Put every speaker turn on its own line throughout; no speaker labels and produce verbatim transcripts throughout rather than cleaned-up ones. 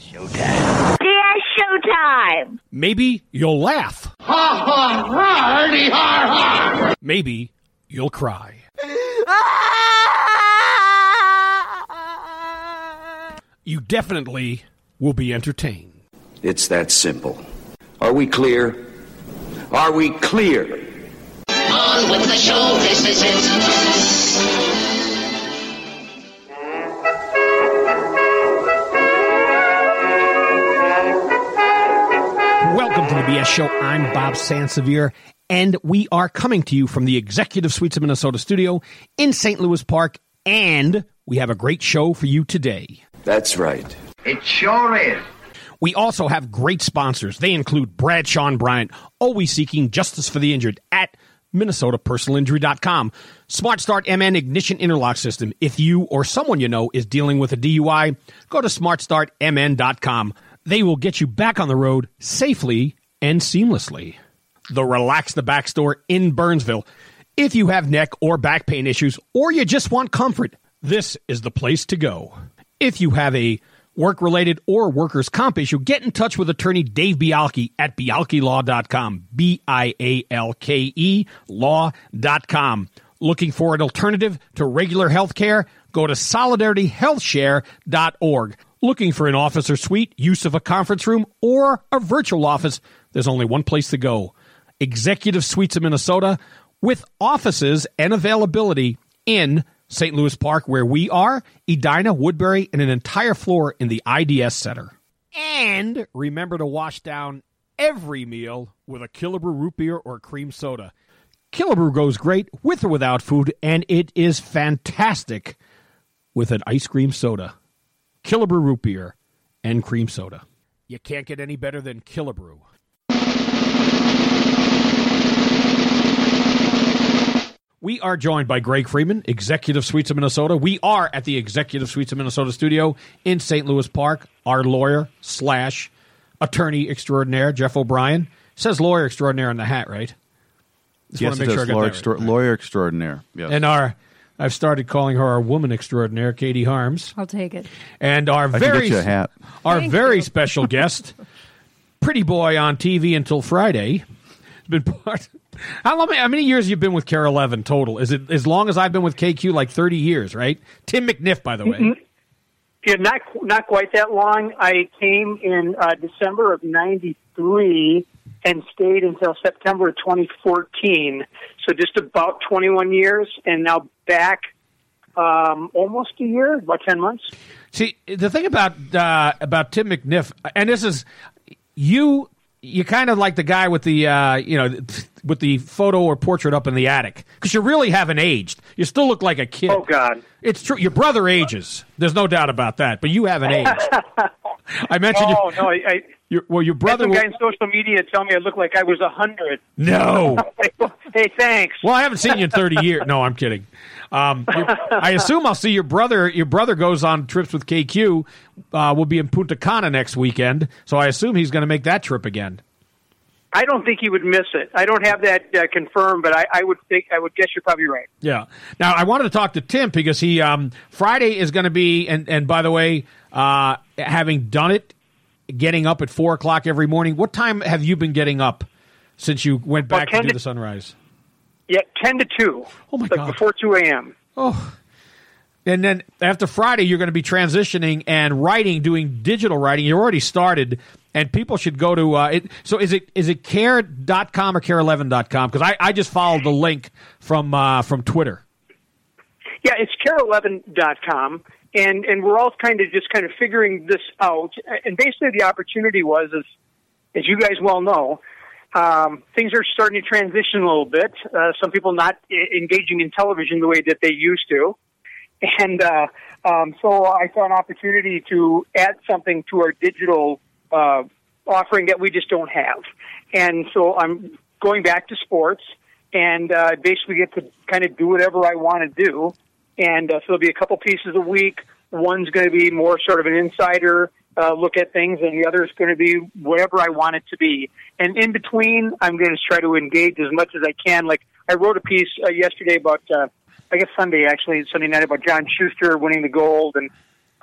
Showtime.
B S Showtime.
Maybe you'll laugh.
Ha ha hardy har har.
Maybe you'll cry. You definitely will be entertained.
It's that simple. Are we clear? Are we clear?
On with the show, this is it.
Welcome to the B S Show. I'm Bob Sansevier, and we are coming to you from the Executive Suites of Minnesota studio in Saint Louis Park, and we have a great show for you today.
That's right.
It sure is.
We also have great sponsors. They include Bradshaw and Bryant, always seeking justice for the injured at Minnesota Personal Injury dot com. Smart Start M N Ignition Interlock System. If you or someone you know is dealing with a D U I, go to Smart Start M N dot com. They will get you back on the road safely and seamlessly. The Relax the Back Store in Burnsville. If you have neck or back pain issues, or you just want comfort, this is the place to go. If you have a work-related or workers' comp issue, get in touch with attorney Dave Bialke at Bialke Law dot com, B I A L K E Law dot com. Looking for an alternative to regular health care? Go to Solidarity Health Share dot org. Looking for an office or suite, use of a conference room, or a virtual office? There's only one place to go. Executive Suites of Minnesota, with offices and availability in Saint Louis Park, where we are, Edina, Woodbury, and an entire floor in the I D S Center. And remember to wash down every meal with a Killebrew root beer or cream soda. Killebrew goes great with or without food, and it is fantastic with an ice cream soda. Killebrew root beer and cream soda. You can't get any better than Killebrew. We are joined by Greg Freeman, Executive Suites of Minnesota. We are at the Executive Suites of Minnesota studio in Saint Louis Park. Our lawyer slash attorney extraordinaire, Jeff O'Brien. Says lawyer extraordinaire on the hat, right? Just
yes,
want to make
it
sure
does.
I got
Lawyer,
that
extra-
right.
lawyer extraordinaire. Yes.
And our, I've started calling her our woman extraordinaire, Katie Harms.
I'll take it.
And our
I
very,
can get you a hat.
our
Thank
very
you.
special guest, Pretty Boy on T V until Friday. Has been part. How long? How many years have you been with K A R E eleven total? Is it as long as I've been with K Q? Like thirty years, right? Tim McNiff, by the way.
Yeah, not not quite that long. I came in uh, December of ninety-three and stayed until September of twenty fourteen. So just about twenty-one years, and now back um, almost a year, about ten months.
See, the thing about uh, about Tim McNiff, and this is you. You kind of like the guy with the uh, you know with the photo or portrait up in the attic, because you really haven't aged. You still look like a kid.
Oh God,
it's true. Your brother ages. There's no doubt about that. But you haven't aged. I mentioned.
Oh
your,
no, I. I
your, well, your brother.
Some
Will,
guy on social media tell me I look like I was a hundred.
No.
Hey, thanks.
Well, I haven't seen you in thirty years. No, I'm kidding. Um, I assume I'll see your brother. Your brother goes on trips with K Q. Uh, we'll be in Punta Cana next weekend, so I assume he's going to make that trip again.
I don't think he would miss it. I don't have that uh, confirmed, but I, I would think I would guess you're probably right.
Yeah. Now I wanted to talk to Tim because he um, Friday is going to be, and and by the way, uh, having done it, getting up at four o'clock every morning. What time have you been getting up since you went back
well,
to do
to,
the sunrise?
Yeah, ten to two.
Oh my
like
God!
Before two a.m.
Oh. And then after Friday, you're going to be transitioning and writing, doing digital writing. You already started, and people should go to uh, it. So is it is it care dot com or care eleven dot com? Because I, I just followed the link from uh, from Twitter.
Yeah, it's care eleven dot com, and and we're all kind of just kind of figuring this out. And basically, the opportunity was, as as you guys well know, um, things are starting to transition a little bit. Uh, some people not I- engaging in television the way that they used to. And uh, um, so I saw an opportunity to add something to our digital uh, offering that we just don't have. And so I'm going back to sports and uh, basically get to kind of do whatever I want to do. And uh, so there'll be a couple pieces a week. One's going to be more sort of an insider uh, look at things, and the other is going to be whatever I want it to be. And in between, I'm going to try to engage as much as I can. Like I wrote a piece uh, yesterday about, uh, I guess Sunday actually, Sunday night, about John Schuster winning the gold and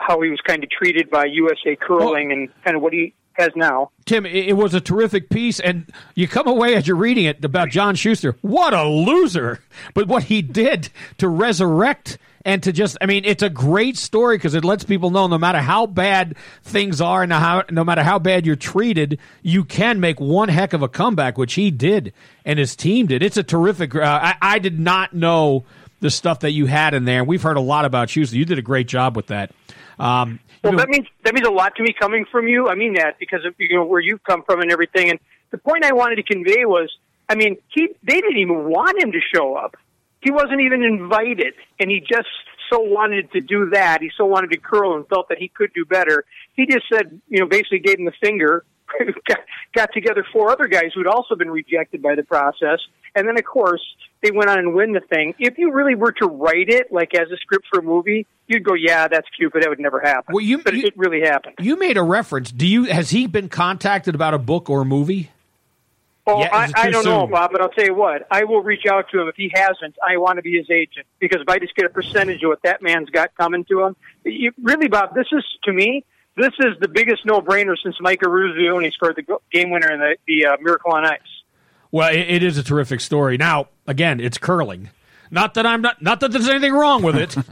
how he was kind of treated by U S A Curling
Well,
and kind of what he has now.
Tim, it, it was a terrific piece, and you come away as you're reading it about John Schuster. What a loser! But what he did to resurrect and to just, I mean, it's a great story because it lets people know no matter how bad things are and how, no matter how bad you're treated, you can make one heck of a comeback, which he did and his team did. It's a terrific, uh, I, I did not know the stuff that you had in there. We've heard a lot about Schuster. You did a great job with that. Um,
Well, that means that means a lot to me coming from you. I mean that because of you know where you've come from and everything. And the point I wanted to convey was, I mean, he they didn't even want him to show up. He wasn't even invited, and he just so wanted to do that. He so wanted to curl and felt that he could do better. He just said, you know, basically gave him the finger. got, got together four other guys who'd also been rejected by the process, and then of course they went on and win the thing. If you really were to write it like as a script for a movie, you'd go, "Yeah, that's cute, but that would never happen."
Well, you,
but
you,
it really happened.
You made a reference. Do you has he been contacted about a book or a movie?
Well,
Yeah,
I,
is it
I
too
don't know,
soon?
Bob, but I'll tell you what. I will reach out to him. If he hasn't, I want to be his agent because if I just get a percentage of what that man's got coming to him, you, really, Bob, this is to me. This is the biggest no-brainer since Mike Eruzione scored the go- game winner in the, the uh, Miracle on Ice.
Well, it, it is a terrific story. Now, again, it's curling. Not that I'm not not that there's anything wrong with it,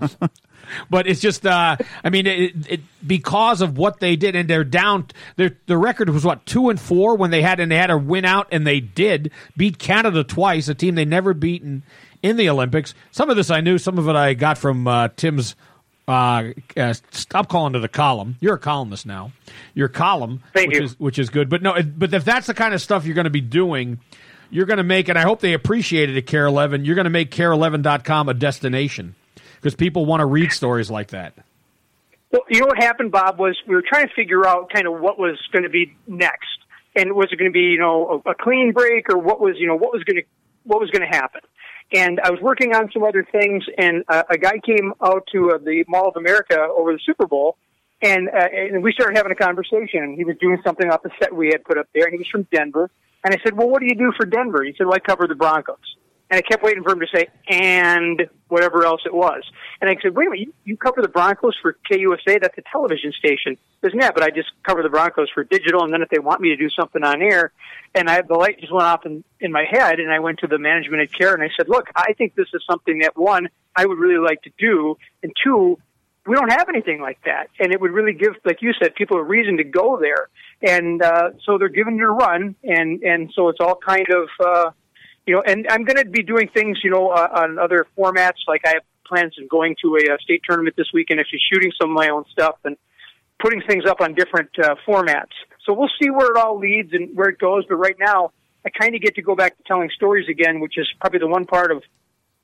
but it's just. Uh, I mean, it, it because of what they did, and they're down. Their the record was what two and four when they had, and they had a win out, and they did beat Canada twice, a team they never beaten in the Olympics. Some of this I knew. Some of it I got from uh, Tim's. Uh, uh, stop calling it a column. You're a columnist now. Your column,
Thank
which
you.
is which is good. But no, it, but if that's the kind of stuff you're going to be doing, you're going to make, and I hope they appreciate it at Care eleven. You're going to make care eleven dot com a destination because people want to read stories like that.
Well, you know what happened, Bob, was we were trying to figure out kind of what was going to be next, and was it going to be you know a, a clean break or what was you know what was going to what was going to happen. And I was working on some other things, and uh, a guy came out to uh, the Mall of America over the Super Bowl, and uh, and we started having a conversation. He was doing something off the set we had put up there, and he was from Denver. And I said, well, what do you do for Denver? He said, well, I cover the Broncos. And I kept waiting for him to say, and whatever else it was. And I said, wait a minute, you, you cover the Broncos for K U S A? That's a television station. Isn't that? But I just cover the Broncos for digital, and then if they want me to do something on air, and I, the light just went off in, in my head, and I went to the management at Care, and I said, look, I think this is something that, one, I would really like to do, and two, we don't have anything like that. And it would really give, like you said, people a reason to go there. And uh, so they're giving it a run, and, and so it's all kind of, uh, you know, and I'm going to be doing things, you know, uh, on other formats, like I have plans of going to a, a state tournament this week and actually shooting some of my own stuff and putting things up on different uh, formats. So we'll see where it all leads and where it goes. But right now, I kind of get to go back to telling stories again, which is probably the one part of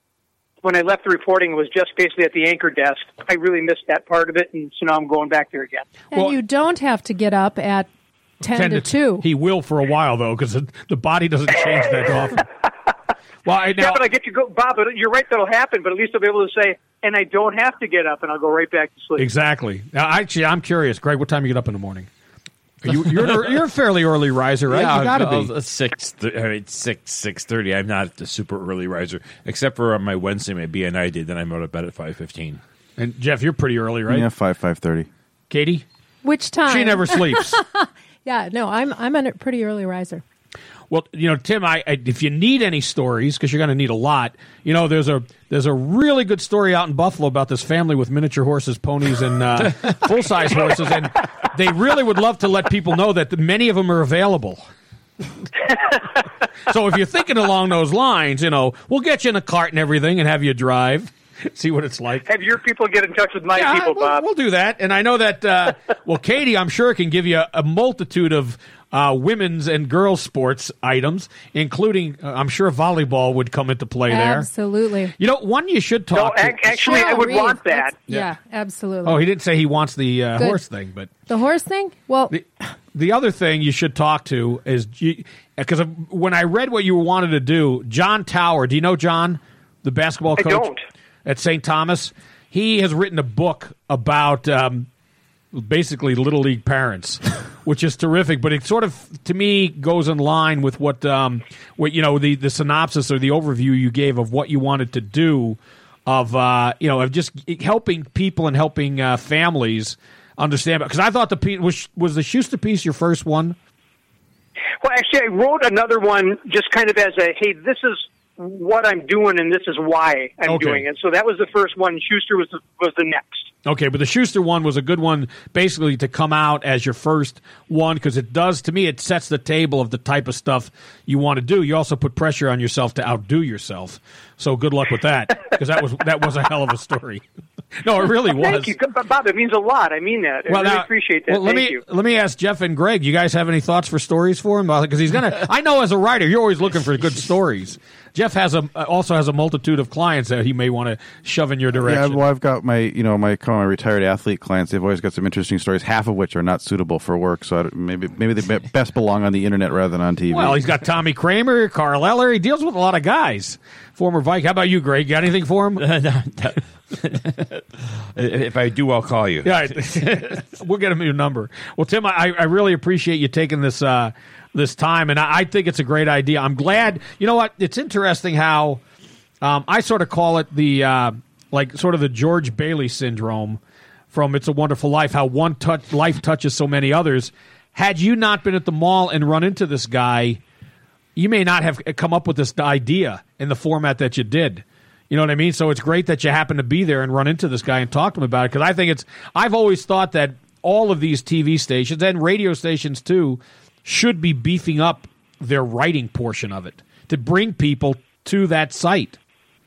when I left the reporting, it was just basically at the anchor desk. I really missed that part of it, and so now I'm going back there again.
And
Well-
you don't have to get up at ten, to two.
He will for a while, though, because the, the body doesn't change that often. Well, I, now,
Yeah, but I get to go, Bob, but you're right, that'll happen, but at least I'll be able to say, and I don't have to get up, and I'll go right back to sleep.
exactly. Now, actually, I'm curious. Greg, what time do you get up in the morning? You, you're, you're a fairly early riser, right?
Yeah,
you got to
I'll-
be.
I'll- Six, th- I mean, six, six thirty. I'm not the super early riser, except for on my Wednesday, my B N I day. Then I'm out of bed at five fifteen.
And, Jeff, you're pretty early, right?
Yeah, five five thirty.
Katie?
Which time?
She never sleeps.
Yeah, no, I'm I'm a pretty early riser.
Well, you know, Tim, I, I if you need any stories, because you're going to need a lot, you know, there's a there's a really good story out in Buffalo about this family with miniature horses, ponies, and uh, full size horses, and they really would love to let people know that many of them are available. So if you're thinking along those lines, you know, we'll get you in a cart and everything and have you drive, see what it's like.
Have your people get in touch with my
Yeah,
people,
we'll,
Bob.
we'll do that. And I know that, uh, well, Katie, I'm sure, can give you a, a multitude of uh, women's and girls' sports items, including, uh, I'm sure, volleyball would come into play there.
Absolutely.
You know, one you should
No,
talk
ac-
to.
actually, I
Cheryl
would
Reeve,
want that.
that's- Yeah, absolutely.
Oh, he didn't say he wants the uh,
Good.
horse thing, but
The horse thing? Well,
the, the other thing you should talk to is, because when I read what you wanted to do, John Tower, do you know John, the basketball
I
coach
don't.
at Saint Thomas? He has written a book about um, basically Little League parents, which is terrific. But it sort of, to me, goes in line with what, um, what you know, the, the synopsis or the overview you gave of what you wanted to do of uh, you know of just helping people and helping uh, families understand. Because I thought the piece was was the Schuster piece your first one.
Well, actually, I wrote another one just kind of as a, hey, this is what I'm doing and this is why I'm
Okay.
doing it. So that was the first one. Schuster was the, was the next.
Okay, but the Schuster one was a good one, basically to come out as your first one, because it does, to me, it sets the table of the type of stuff you want to do. You also put pressure on yourself to outdo yourself. So good luck with that, because that was that was a hell of a story. No, it really was.
Thank you, Bob. It means a lot. I mean that. I
Well,
really
now-
appreciate that.
Well, let
Thank
me
you.
let me ask Jeff and Greg. You guys have any thoughts for stories for him? Because he's gonna. I know as a writer, you're always looking for good stories. Jeff has a also has a multitude of clients that he may want to shove in your
Yeah,
direction.
well, I've got my, you know, my call my retired athlete clients. They've always got some interesting stories, half of which are not suitable for work. So I don't- maybe maybe they be- best belong on the internet rather than on T V.
Well, he's got Tommy Kramer, Carl Eller. He deals with a lot of guys. Former Viking. How about you, Greg? Got anything for him?
If I do, I'll call you.
Yeah, we'll get him your number. Well, Tim, I, I really appreciate you taking this uh, this time, and I, I think it's a great idea. I'm glad. You know what? It's interesting how um, I sort of call it the uh, like sort of the George Bailey syndrome from It's a Wonderful Life. How one touch life touches so many others. Had you not been at the mall and run into this guy, you may not have come up with this idea in the format that you did. You know what I mean? So it's great that you happen to be there and run into this guy and talk to him about it, because I think it's – I've always thought that all of these T V stations and radio stations too should be beefing up their writing portion of it to bring people to that site.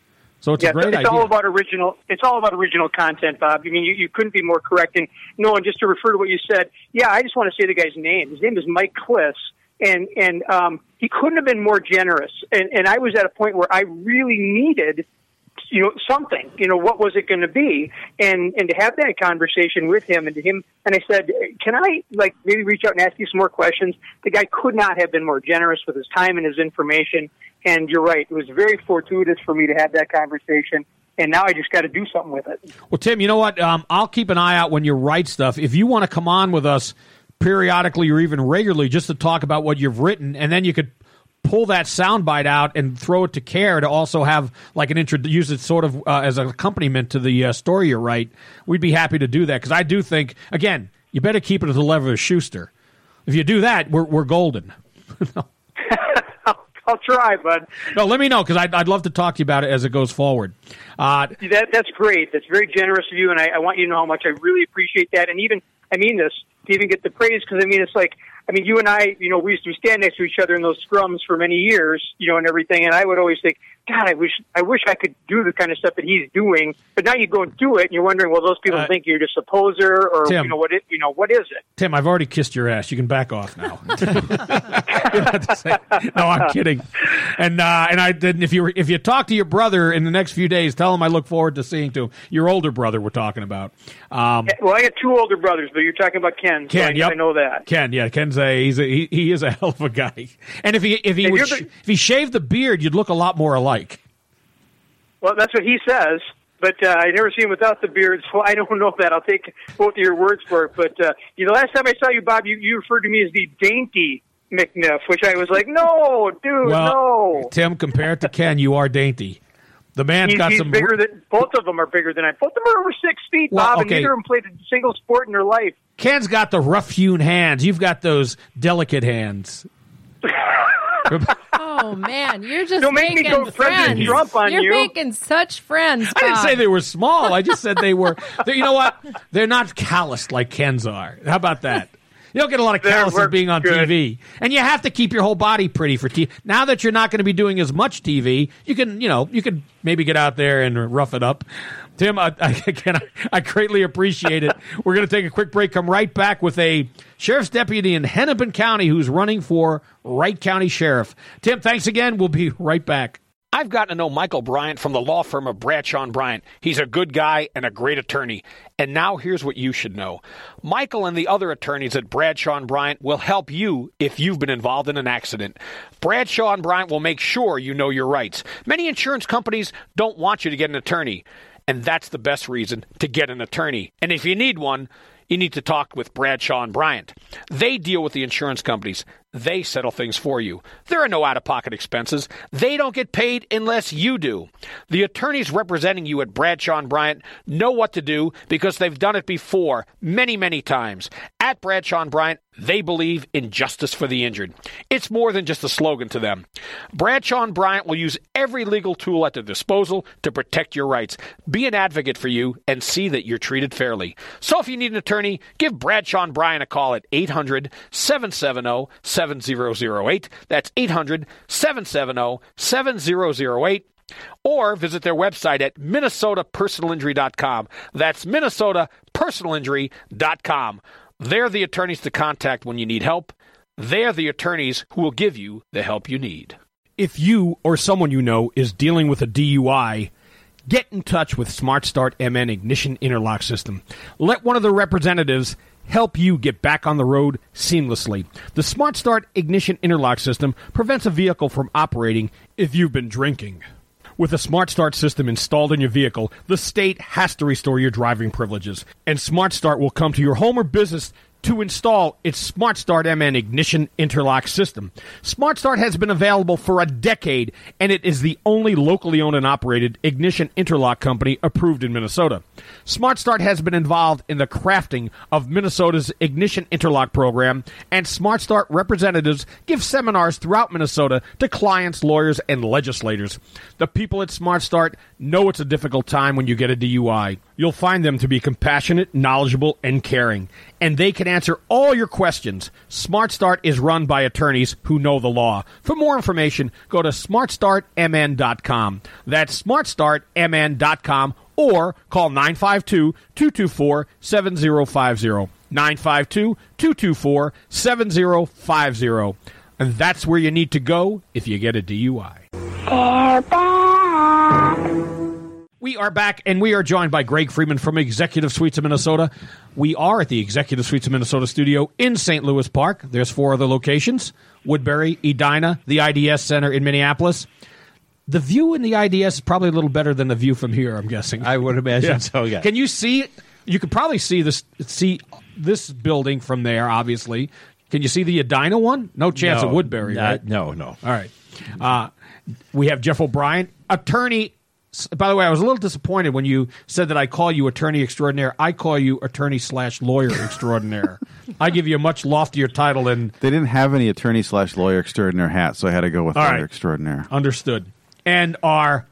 So it's
yeah,
a great
it's
idea.
all about original. It's all about original content, Bob. I mean, you, you couldn't be more correct. And no, and just to refer to what you said, yeah, I just want to say the guy's name. His name is Mike Kliss, and and um, he couldn't have been more generous. And and I was at a point where I really needed, you know, something. You know, what was it going to be? And and to have that conversation with him and to him, and I said, can I like maybe reach out and ask you some more questions? The guy could not have been more generous with his time and his information. And you're right; it was very fortuitous for me to have that conversation. And now I just got to do something with it.
Well, Tim, you know what? Um, I'll keep an eye out when you write stuff. If you want to come on with us periodically or even regularly just to talk about what you've written, and then you could pull that soundbite out and throw it to Care to also have like an intro, use it sort of uh, as an accompaniment to the uh, story you write, we'd be happy to do that, because I do think, again, you better keep it at the level of Schuster. If you do that, we're we're golden. No.
I'll, I'll try, bud.
No, let me know, because I'd, I'd love to talk to you about it as it goes forward. Uh,
That that's great. That's very generous of you, and I, I want you to know how much I really appreciate that. And even, I mean this, to even get the praise, because I mean, it's like, I mean, you and I, you know, we used to stand next to each other in those scrums for many years, you know, and everything. And I would always think, God, I wish, I wish I could do the kind of stuff that he's doing. But now you go and do it, and you're wondering, well, those people
Uh,
think you're just a poser, or
Tim.
you know what? It, you know, what is it?
Tim, I've already kissed your ass. You can back off now. You don't have to say- no, I'm kidding. And uh, and I didn't. If you if you talk to your brother in the next few days, tell him I look forward to seeing to him. Your older brother, we're talking about. Um,
Well, I got two older brothers, but you're talking about Ken. So
Ken,
I,
yep.
I know that.
Ken, yeah, Ken's a he's a he, he is a hell of a guy. And if he if he
And
would
you're
sh-
the-
if he shaved the beard, you'd look a lot more alike.
Well, that's what he says, but uh, I never see him without the beard, so I don't know that. I'll take both of your words for it. But uh, you know, last time I saw you, Bob, you, you referred to me as the dainty McNiff, which I was like, no, dude,
Well,
no.
Tim, compared to Ken, you are dainty. The man's
He's,
got
he's
some.
bigger than both of them are bigger than I. Both of them are over six feet,
Well,
Bob,
okay.
and neither of them played a single sport in their life.
Ken's got the rough-hewn hands. You've got those delicate hands.
Oh man, you're just
Don't make me
making
go President
friends.
Trump on
you're
you.
making such friends.
I didn't
Bob.
say they were small. I just said they were. they're- You know what? They're not calloused like Ken's are. How about that? You don't get a lot of
That
calluses
works
being on
good.
T V, and you have to keep your whole body pretty for T V. Now that you're not going to be doing as much T V, you can, you know, you can maybe get out there and rough it up. Tim, I, I, again, I, I greatly appreciate it. We're going to take a quick break. Come right back with a sheriff's deputy in Hennepin County who's running for Wright County Sheriff. Tim, thanks again. We'll be right back. I've gotten to know Michael Bryant from the law firm of Bradshaw and Bryant. He's a good guy and a great attorney. And now here's what you should know. Michael and the other attorneys at Bradshaw and Bryant will help you if you've been involved in an accident. Bradshaw and Bryant will make sure you know your rights. Many insurance companies don't want you to get an attorney, and that's the best reason to get an attorney. And if you need one, you need to talk with Bradshaw and Bryant. They deal with the insurance companies. They settle things for you. There are no out-of-pocket expenses. They don't get paid unless you do. The attorneys representing you at Bradshaw and Bryant know what to do because they've done it before, many, many times. At Bradshaw and Bryant, they believe in justice for the injured. It's more than just a slogan to them. Bradshaw and Bryant will use every legal tool at their disposal to protect your rights, be an advocate for you, and see that you're treated fairly. So if you need an attorney, give Bradshaw and Bryant a call at eight hundred, seven seven zero, seven zero zero eight. That's eight hundred, seven seven zero, seven zero zero eight. Or visit their website at minnesota personal injury dot com. That's minnesota personal injury dot com. They're the attorneys to contact when you need help. They're the attorneys who will give you the help you need. If you or someone you know is dealing with a D U I, get in touch with Smart Start M N Ignition Interlock System. Let one of the representatives help you get back on the road seamlessly. The Smart Start Ignition Interlock System prevents a vehicle from operating if you've been drinking. With a Smart Start system installed in your vehicle, the state has to restore your driving privileges, and Smart Start will come to your home or business to install its Smart Start M N Ignition Interlock System. Smart Start has been available for a decade, and it is the only locally owned and operated ignition interlock company approved in Minnesota. Smart Start has been involved in the crafting of Minnesota's ignition interlock program, and Smart Start representatives give seminars throughout Minnesota to clients, lawyers, and legislators. The people at Smart Start know it's a difficult time when you get a D U I. You'll find them to be compassionate, knowledgeable, and caring, and they can answer all your questions. Smart Start is run by attorneys who know the law. For more information, go to smart start m n dot com. That's smart start m n dot com, or call nine five two, two two four, seven zero five zero. nine five two, two two four, seven zero five zero. And that's where you need to go if you get a D U I.
They're back.
We are back, and we are joined by Greg Freeman from Executive Suites of Minnesota. We are at the Executive Suites of Minnesota studio in Saint Louis Park. There's four other locations: Woodbury, Edina, the I D S Center in Minneapolis. The view in the I D S is probably a little better than the view from here, I'm guessing.
I would imagine
Yeah.
so, yeah.
Can you see? You could probably see this see this building from there, obviously. Can you see the Edina one? No chance
No,
at Woodbury,
not-
right?
No, no.
All right. Uh, we have Jeff O'Brien, attorney. By the way, I was a little disappointed when you said that I call you attorney extraordinaire. I call you attorney slash lawyer extraordinaire. I give you a much loftier title than...
They didn't have any attorney slash lawyer extraordinaire hat, so I had to go with
All
lawyer
right.
extraordinaire.
Understood. And our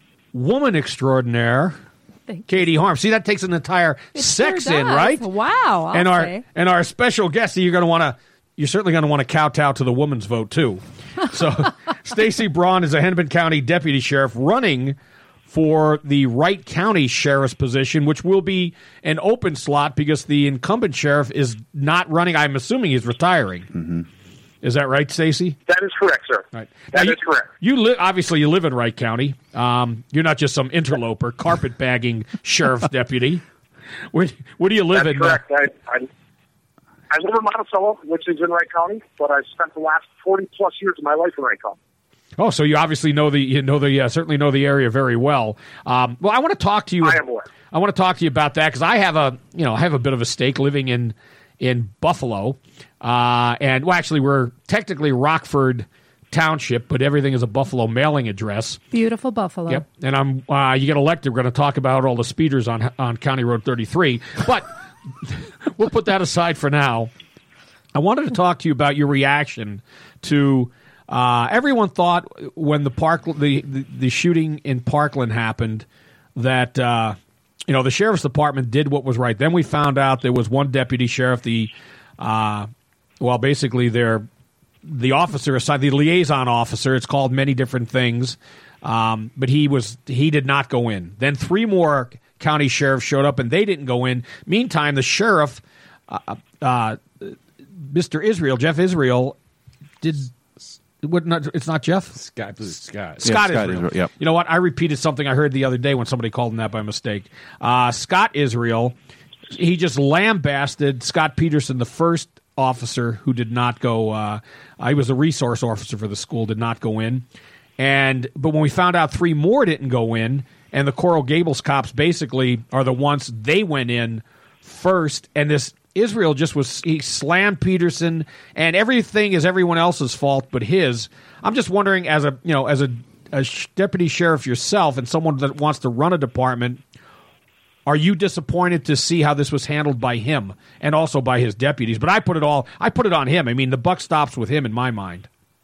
woman extraordinaire, Katie Harm. See, that takes an entire
It
sex
sure
in,
does.
right?
Wow. I'll
and our
say.
and our special guest, you're going to want to. You're certainly going to want to kowtow to the woman's vote too. So, Stacy Braun is a Hennepin County deputy sheriff running for the Wright County sheriff's position, which will be an open slot because the incumbent sheriff is not running. I'm assuming he's retiring. Mm-hmm. Is that right, Stacy?
That is correct, sir.
Right.
That
Now,
is correct.
You li- obviously you live in Wright County. Um, you're not just some interloper, carpetbagging sheriff's deputy. Where, where do you live
That's
in? uh,
correct. I, I, I live in Monticello, which is in Wright County, but I've spent the last forty plus years of my life in Wright County.
Oh, so you obviously know the you know the uh, certainly know the area very well. Um, well, I want to talk to you.
I am aware.
I want to talk to you about that because I have a you know I have a bit of a stake living in in Buffalo, uh, and well, actually we're technically Rockford Township, but everything is a Buffalo mailing address.
Beautiful Buffalo.
Yep, and I'm uh, you get elected, we're going to talk about all the speeders on on County Road thirty-three, but we'll put that aside for now. I wanted to talk to you about your reaction to. Uh, everyone thought when the park the, the, the shooting in Parkland happened that uh, you know the sheriff's department did what was right. Then we found out there was one deputy sheriff, the uh, well, basically their the officer assigned the liaison officer. It's called many different things, um, but he was he did not go in. Then three more county sheriffs showed up and they didn't go in. Meantime, the sheriff, uh, uh, Mister Israel, Jeff Israel, did. What not, it's not Jeff?
Scott. Scott.
Scott,
Scott
Israel.
Israel, yep.
You know what? I repeated something I heard the other day when somebody called him that by mistake. Uh, Scott Israel, he just lambasted Scott Peterson, the first officer who did not go. Uh, he was a resource officer for the school, did not go in. And but when we found out three more didn't go in, and the Coral Gables cops basically are the ones they went in first, and this Israel just was, he slammed Peterson, and everything is everyone else's fault but his. I'm just wondering, as a you know, as a, a deputy sheriff yourself and someone that wants to run a department, are you disappointed to see how this was handled by him and also by his deputies? But I put it all, I put it on him. I mean, the buck stops with him in my mind.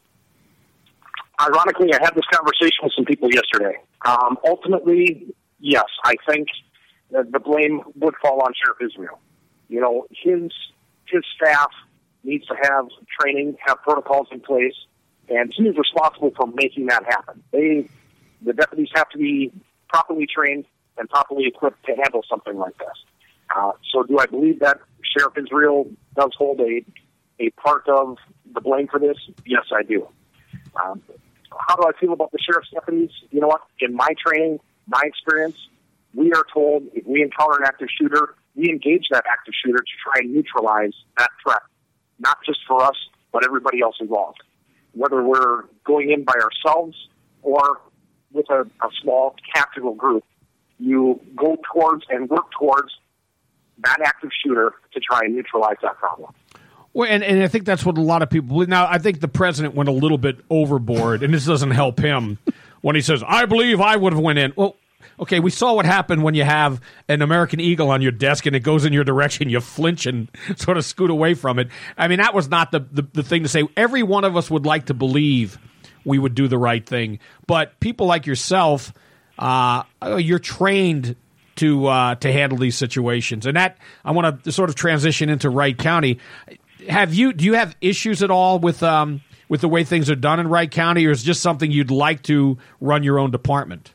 Ironically, I had this conversation with some people yesterday. Um, ultimately, yes, I think that the blame would fall on Sheriff Israel. You know, his his staff needs to have training, have protocols in place, and he is responsible for making that happen. They, the deputies have to be properly trained and properly equipped to handle something like this. Uh, so do I believe that Sheriff Israel does hold a, a part of the blame for this? Yes, I do. Um, how do I feel about the sheriff's deputies? You know what? In my training, my experience, we are told if we encounter an active shooter, we engage that active shooter to try and neutralize that threat, not just for us, but everybody else involved. Whether we're going in by ourselves or with a, a small tactical group, you go towards and work towards that active shooter to try and neutralize that problem.
Well, and, and I think that's what a lot of people believe. Now, I think the president went a little bit overboard, and this doesn't help him when he says, I believe I would have went in. Well, okay, we saw what happened when you have an American Eagle on your desk and it goes in your direction. You flinch and sort of scoot away from it. I mean, that was not the, the, the thing to say. Every one of us would like to believe we would do the right thing. But people like yourself, uh, you're trained to uh, to handle these situations. And that, I want to sort of transition into Wright County. Have you, do you have issues at all with um, with the way things are done in Wright County, or is it just something you'd like to run your own department?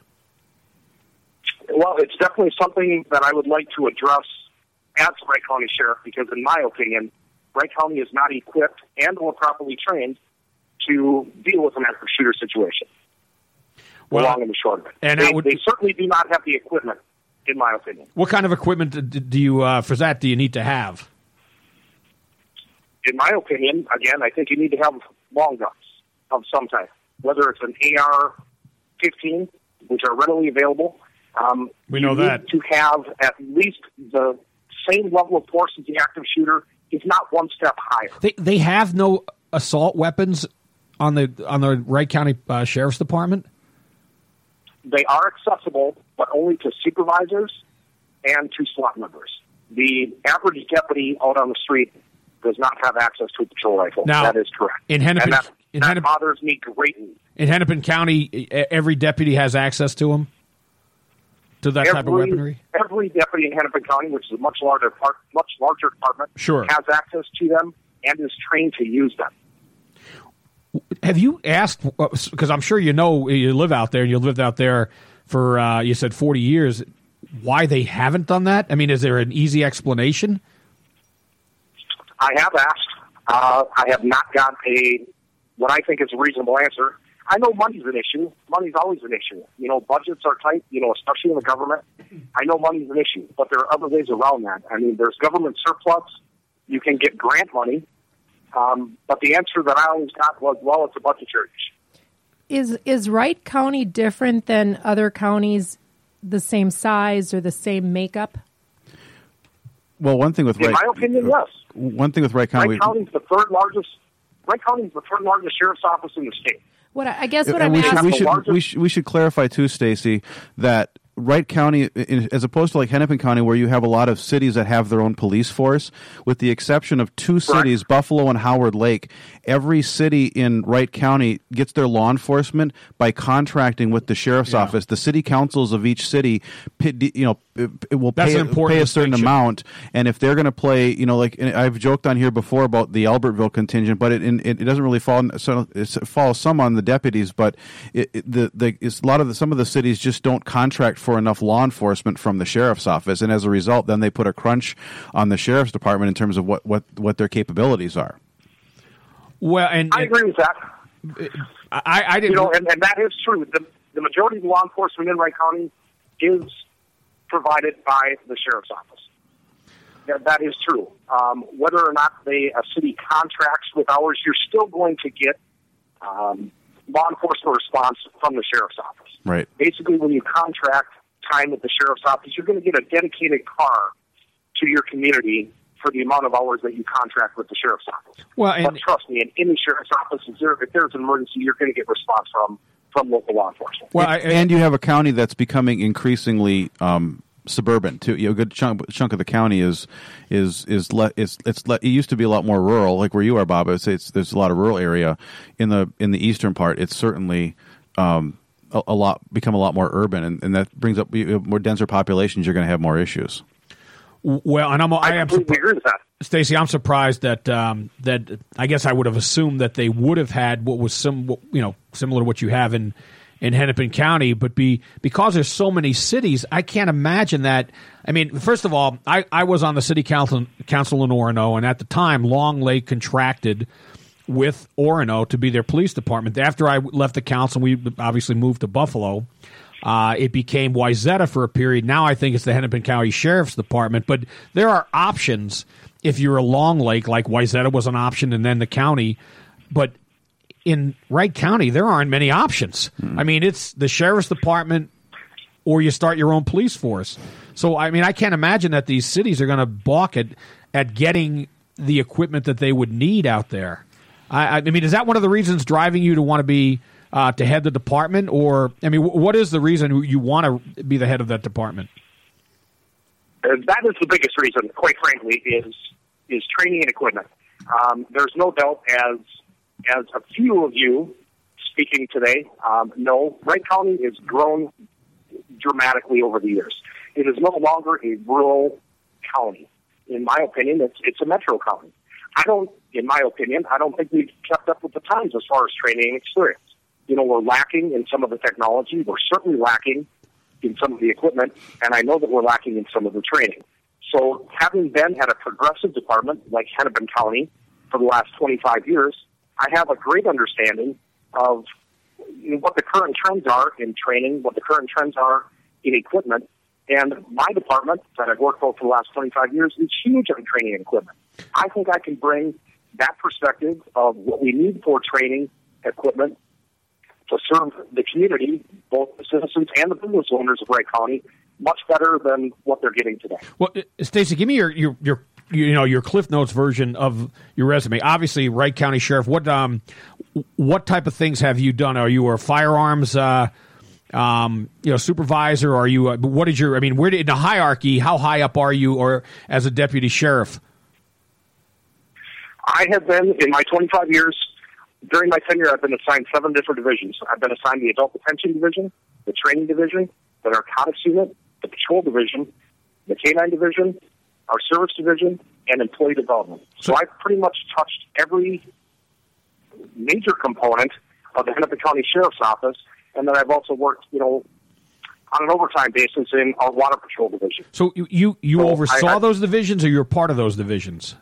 Well, it's definitely something that I would like to address as Wright County Sheriff, because in my opinion, Wright County is not equipped and or properly trained to deal with an active shooter situation.
Well,
long and the short of it.
And
they,
would,
they certainly do not have the equipment, in my opinion.
What kind of equipment do you, uh, for that, do you need to have?
In my opinion, again, I think you need to have long guns of some type, whether it's an A R fifteen, which are readily available. Um,
we know
you
that.
Need to have at least the same level of force as the active shooter, if not one step higher.
They they have no assault weapons on the on the Wright County uh, Sheriff's Department?
They are accessible, but only to supervisors and to SWAT members. The average deputy out on the street does not have access to a patrol rifle.
Now,
that is correct.
In Hennepin,
and that,
in
that
Hennepin,
bothers me greatly.
In Hennepin County, every deputy has access to them? To that
every,
type of weaponry?
Every deputy in Hennepin County, which is a much larger part, much larger department,
sure.
has access to them and is trained to use them.
Have you asked, because I'm sure you know, you live out there, and you've lived out there for, uh, you said forty years, why they haven't done that? I mean, is there an easy explanation?
I have asked. Uh, I have not got a, what I think is a reasonable answer. I know money's an issue. Money's always an issue. You know, budgets are tight, you know, especially in the government. I know money's an issue, but there are other ways around that. I mean, there's government surplus. You can get grant money. Um, but the answer that I always got was, well, it's a budgetary issue.
Is, is Wright County different than other counties the same size or the same makeup?
Well, one thing with
In
Wright,
my opinion, yes.
One thing with Wright County,
Wright County is the third largest. Wright County is the third largest sheriff's office in the state.
What I guess what
and
I'm
we should,
asking,
we should we should we should clarify too, Stacy, that Wright County, as opposed to like Hennepin County, where you have a lot of cities that have their own police force, with the exception of two cities, Buffalo and Howard Lake, every city in Wright County gets their law enforcement by contracting with the sheriff's yeah. office. The city councils of each city, you know, it will pay, pay a certain amount, and if they're going to play, you know, like I've joked on here before about the Albertville contingent, but it it, it doesn't really fall. So it falls some on the deputies, but it, it, the the it's a lot of the, some of the cities just don't contract for enough law enforcement from the sheriff's office, and as a result, then they put a crunch on the sheriff's department in terms of what what, what their capabilities are.
Well, and,
I agree with that.
I, I didn't,
you know, and, and that is true. The, the majority of law enforcement in Wright County is provided by the sheriff's office. That, that is true. Um, whether or not they a city contracts with ours, you're still going to get um, law enforcement response from the sheriff's office.
Right.
Basically, when you contract time with the sheriff's office, you're going to get a dedicated car to your community for the amount of hours that you contract with the sheriff's office.
Well, and
but trust me, in any sheriff's office, if, there, if there's an emergency, you're going to get response from from local law enforcement.
Well, I,
and you have a county that's becoming increasingly um, suburban too. You know, a good chunk, chunk of the county is is is le, it's it's le, it used to be a lot more rural, like where you are, Bob. It's, it's there's a lot of rural area in the in the eastern part. It's certainly um, a, a lot become a lot more urban, and, and that brings up you have more denser populations. You're going to have more issues.
Well, and I'm, I,
I
am
completely agree with that.
Stacey, I'm surprised that um, that I guess I would have assumed that they would have had what was some you know similar to what you have in, in Hennepin County, but be because there's so many cities, I can't imagine that. I mean, first of all, I, I was on the city council council in Orono, and at the time, Long Lake contracted with Orono to be their police department. After I left the council, we obviously moved to Buffalo. Uh, it became Wayzata for a period. Now I think it's the Hennepin County Sheriff's Department. But there are options if you're a Long Lake, like Wayzata was an option, and then the county. But in Wright County, there aren't many options. Mm. I mean, it's the Sheriff's Department or you start your own police force. So, I mean, I can't imagine that these cities are going to balk at, at getting the equipment that they would need out there. I, I mean, is that one of the reasons driving you to want to be Uh, to head the department, or I mean, what is the reason you want to be the head of that department?
Uh, that is the biggest reason, quite frankly, is is training and equipment. Um, there's no doubt, as as a few of you speaking today um, know, Wright County has grown dramatically over the years. It is no longer a rural county. In my opinion, it's it's a metro county. I don't, in my opinion, I don't think we've kept up with the times as far as training and experience. You know, we're lacking in some of the technology. We're certainly lacking in some of the equipment, and I know that we're lacking in some of the training. So having been at a progressive department like Hennepin County for the last twenty-five years, I have a great understanding of you know, what the current trends are in training, what the current trends are in equipment. And my department that I've worked for for the last twenty-five years is huge on training and equipment. I think I can bring that perspective of what we need for training equipment to serve the community, both the citizens and the business owners of Wright County, much better than what they're getting today.
Well, Stacey, give me your, your your you know your Cliff Notes version of your resume. Obviously, Wright County Sheriff. What um what type of things have you done? Are you a firearms uh, um you know supervisor? Are you uh, what is your? I mean, where did, in the hierarchy? How high up are you, or as a deputy sheriff?
I have been in my twenty-five years. During my tenure, I've been assigned seven different divisions. I've been assigned the Adult Detention Division, the Training Division, the Narcotics Unit, the Patrol Division, the Canine Division, our Service Division, and Employee Development. So I've pretty much touched every major component of the Hennepin County Sheriff's Office, and then I've also worked, you know, on an overtime basis in our Water Patrol Division.
So you you, you
so
oversaw
I, I,
those divisions, or you're part of those divisions?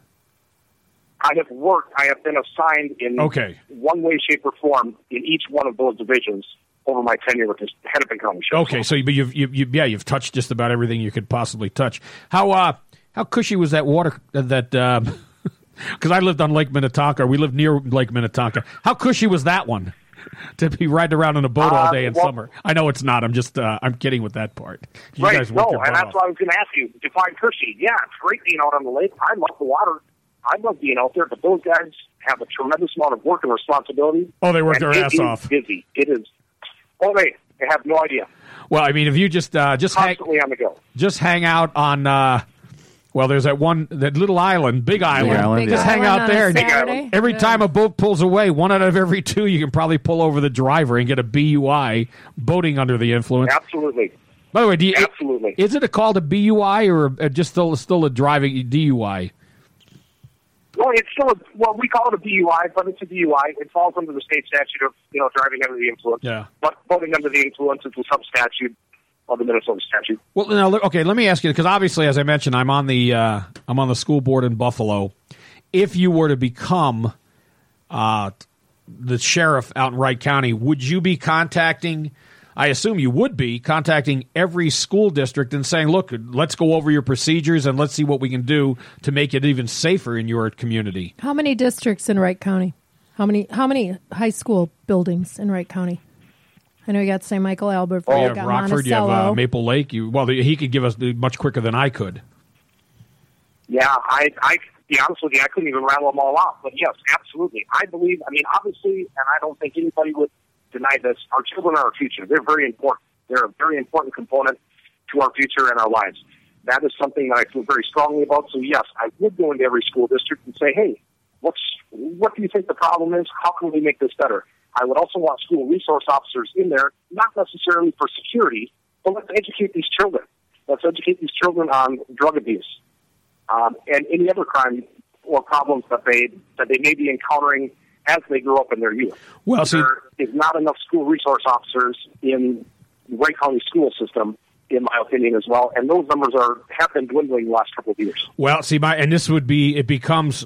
I have worked, I have been assigned in
okay.
one way, shape, or form in each one of those divisions over my tenure with the Hennepin County Sheriff.
Okay, so but you've, you, you, yeah, you've touched just about everything you could possibly touch. How uh, how cushy was that water, that, because um, I lived on Lake Minnetonka, we lived near Lake Minnetonka. How cushy was that one, to be riding around in a boat all day in
uh, well,
summer? I know it's not, I'm just, uh, I'm kidding with that part. You
right,
guys work
no,
your
and
butt
that's
off.
what I was going to ask you. Define cushy. Yeah, it's great being out on the lake. I love the water. I love being out there, but those guys have a tremendous amount of work and responsibility.
Oh, they work their
it
ass
is
off.
Busy. It is. Oh, they, they have no idea.
Well, I mean, if you just uh, just hang,
constantly on the go,
just hang out on. Uh, well, there's that one, that little island, Big Island.
Big Island,
just
yeah.
hang out there.
And
every
yeah.
time a boat pulls away, one out of every two, you can probably pull over the driver and get a B U I, boating under the influence.
Absolutely.
By the way, do you,
absolutely,
is it a called a B U I or just still still a driving D U I?
Well, it's still a, well, we call it a B U I, but it's a D U I. It falls under the state statute of, you know, driving under the influence.
Yeah.
But voting under the influence is a sub-statute of the Minnesota statute.
Well, now, okay, let me ask you, because obviously, as I mentioned, I'm on the uh, I'm on the school board in Buffalo. If you were to become uh, the sheriff out in Wright County, would you be contacting? I assume you would be contacting every school district and saying, look, let's go over your procedures and let's see what we can do to make it even safer in your community.
How many districts in Wright County? How many How many high school buildings in Wright County? I know you got Saint Michael Albert.
Oh,
you
you have
got
Rockford, you have
Monticello.
uh, Maple Lake. You, well, he could give us much quicker than I could.
Yeah, I, I, to be honest with you, I couldn't even rattle them all off. But yes, absolutely. I believe, I mean, obviously, and I don't think anybody would deny this, our children are our future. They're very important. They're a very important component to our future and our lives. That is something that I feel very strongly about. So yes, I would go into every school district and say, hey, what's, what do you think the problem is? How can we make this better? I would also want school resource officers in there, not necessarily for security, but let's educate these children. Let's educate these children on drug abuse um, and any other crime or problems that they that they may be encountering as they grow up in their youth.
Well, see,
there is not enough school resource officers in the Wright County school system, in my opinion, as well, and those numbers are have been dwindling the last couple of years.
Well, see, my and this would be it becomes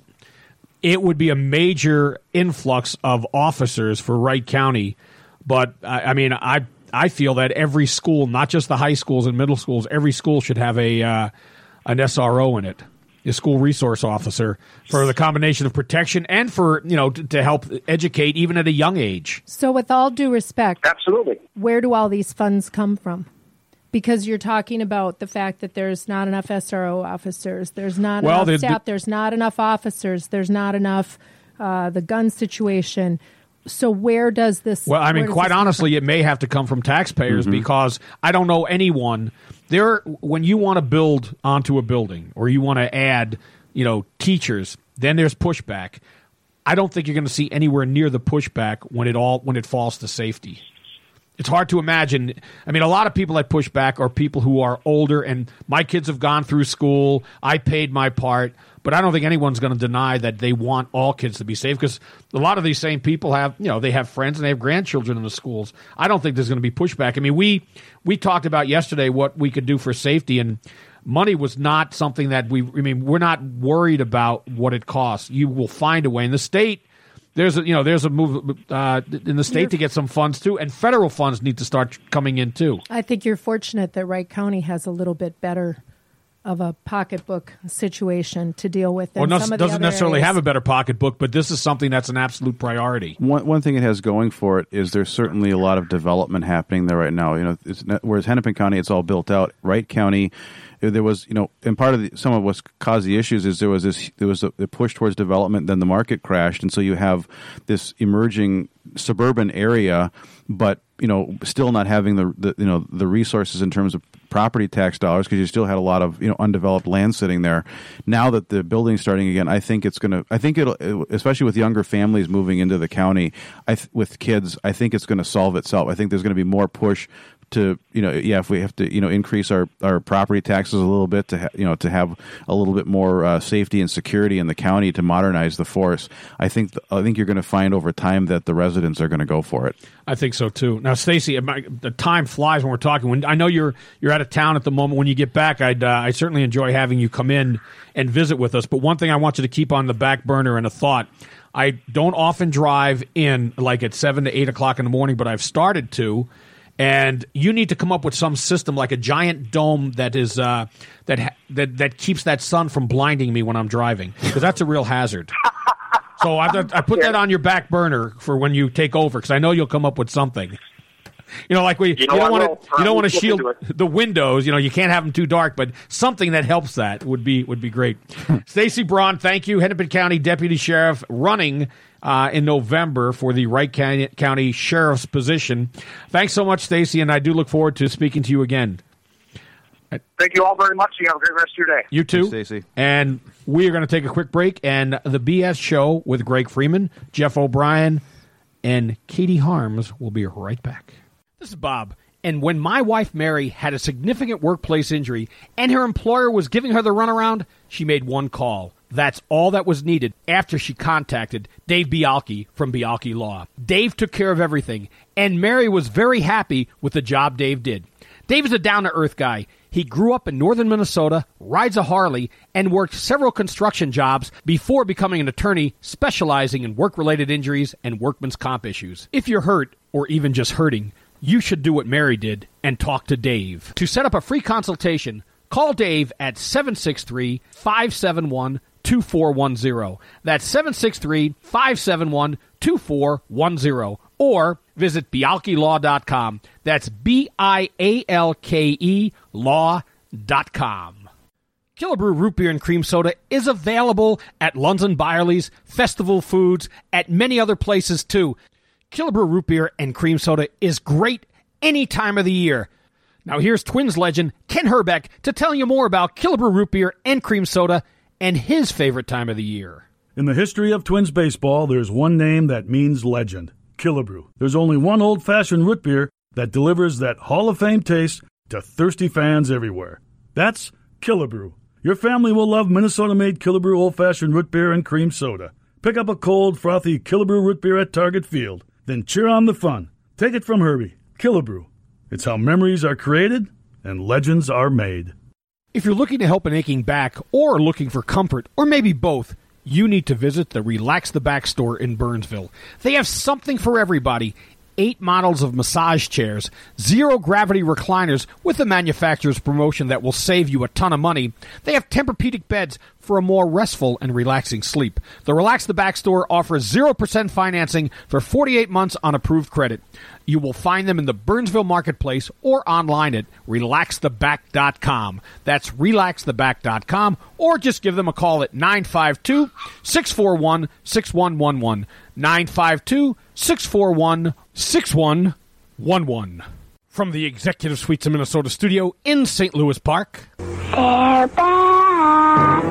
it would be a major influx of officers for Wright County, but I, I mean, I I feel that every school, not just the high schools and middle schools, every school should have a uh, an S R O in it, a school resource officer, for the combination of protection and for you know to, to help educate even at a young age.
So, with all due respect,
absolutely,
where do all these funds come from? Because you're talking about the fact that there's not enough S R O officers, there's not
well,
enough
the,
staff,
the,
there's not enough officers, there's not enough uh, the gun situation. So where does this?
Well, I mean, quite honestly, it may have to come from taxpayers,
Mm-hmm.
because I don't know anyone there. When you want to build onto a building or you want to add, you know, teachers, then there's pushback. I don't think you're going to see anywhere near the pushback when it all when it falls to safety. It's hard to imagine. I mean, a lot of people that push back are people who are older, and my kids have gone through school. I paid my part, but I don't think anyone's going to deny that they want all kids to be safe, because a lot of these same people have, you know, they have friends and they have grandchildren in the schools. I don't think there's going to be pushback. I mean, we we talked about yesterday what we could do for safety, and money was not something that we. I mean, we're not worried about what it costs. You will find a way. In the state, There's a you know there's a move uh, in the state you're, to get some funds too, and federal funds need to start coming in too.
I think you're fortunate that Wright County has a little bit better of a pocketbook situation to deal with. Than
Well, no,
some of the
doesn't
other
necessarily
areas.
have a better pocketbook, but this is something that's an absolute priority.
One one thing it has going for it is there's certainly a lot of development happening there right now. You know, it's not, whereas Hennepin County, it's all built out. Wright County, there was, you know, and part of the, some of what's caused the issues is there was this, there was a, a push towards development, then the market crashed, and so you have this emerging suburban area, but you know, still not having the, the you know the resources in terms of property tax dollars, because you still had a lot of you know undeveloped land sitting there. Now that the building's starting again, I think it's going to. I think it'll, especially with younger families moving into the county, I th- with kids, I think it's going to solve itself. I think there's going to be more push to, you know, yeah, if we have to, you know, increase our, our property taxes a little bit to, ha- you know, to have a little bit more uh, safety and security in the county to modernize the force. I think th- I think you're going to find over time that the residents are going to go for it.
I think so too. Now, Stacey, the time flies when we're talking. When I know you're you're out of town at the moment. When you get back, I'd uh, I certainly enjoy having you come in and visit with us. But one thing I want you to keep on the back burner and a thought. I don't often drive in like at seven to eight o'clock in the morning, but I've started to. And you need to come up with some system like a giant dome that is uh, that ha- that that keeps that sun from blinding me when I'm driving, because that's a real hazard. So I, I put that on your back burner for when you take over, because I know you'll come up with something. You know, like we you, know, you don't want to you don't want to shield the windows. You know, you can't have them too dark, but something that helps that would be would be great. Stacey Braun, thank you, Hennepin County Deputy Sheriff, running Uh, in November for the Wright County, County Sheriff's position. Thanks so much, Stacey, and I do look forward to speaking to you again.
Thank you all very much. You have a great rest of your day.
You too.
Thanks, Stacey.
And we are going to take a quick break, and the B S Show with Greg Freeman, Jeff O'Brien, and Katie Harms will be right back. This is Bob. And when my wife, Mary, had a significant workplace injury and her employer was giving her the runaround, she made one call. That's all that was needed after she contacted Dave Bialke from Bialke Law. Dave took care of everything, and Mary was very happy with the job Dave did. Dave is a down-to-earth guy. He grew up in northern Minnesota, rides a Harley, and worked several construction jobs before becoming an attorney specializing in work-related injuries and workman's comp issues. If you're hurt, or even just hurting, you should do what Mary did and talk to Dave. To set up a free consultation, call Dave at seven six three, five seven one, two four one zero. That's seven six three, five seven one, two four one zero. Or visit bialke law dot com. That's B I A L K E law dot com. Killebrew Root Beer and Cream Soda is available at London Byerly's, Festival Foods, at many other places too. Killebrew Root Beer and Cream Soda is great any time of the year. Now here's Twins legend Ken Herbeck to tell you more about Killebrew Root Beer and Cream Soda and his favorite time of the year.
In the history of Twins baseball, there's one name that means legend, Killebrew. There's only one old-fashioned root beer that delivers that Hall of Fame taste to thirsty fans everywhere. That's Killebrew. Your family will love Minnesota-made Killebrew old-fashioned root beer and cream soda. Pick up a cold, frothy Killebrew root beer at Target Field. Then cheer on the fun. Take it from Herbie. Killebrew. It's how memories are created and legends are made.
If you're looking to help an aching back or looking for comfort, or maybe both, you need to visit the Relax the Back store in Burnsville. They have something for everybody. Eight models of massage chairs, zero-gravity recliners with the manufacturer's promotion that will save you a ton of money. They have Tempur-Pedic beds for a more restful and relaxing sleep. The Relax the Back store offers zero percent financing for forty-eight months on approved credit. You will find them in the Burnsville Marketplace or online at relax the back dot com. That's relax the back dot com, or just give them a call at nine five two, six four one, six one one one. nine five two, six four one, six one one one. From the Executive Suites of Minnesota studio in Saint Louis Park,
They're back.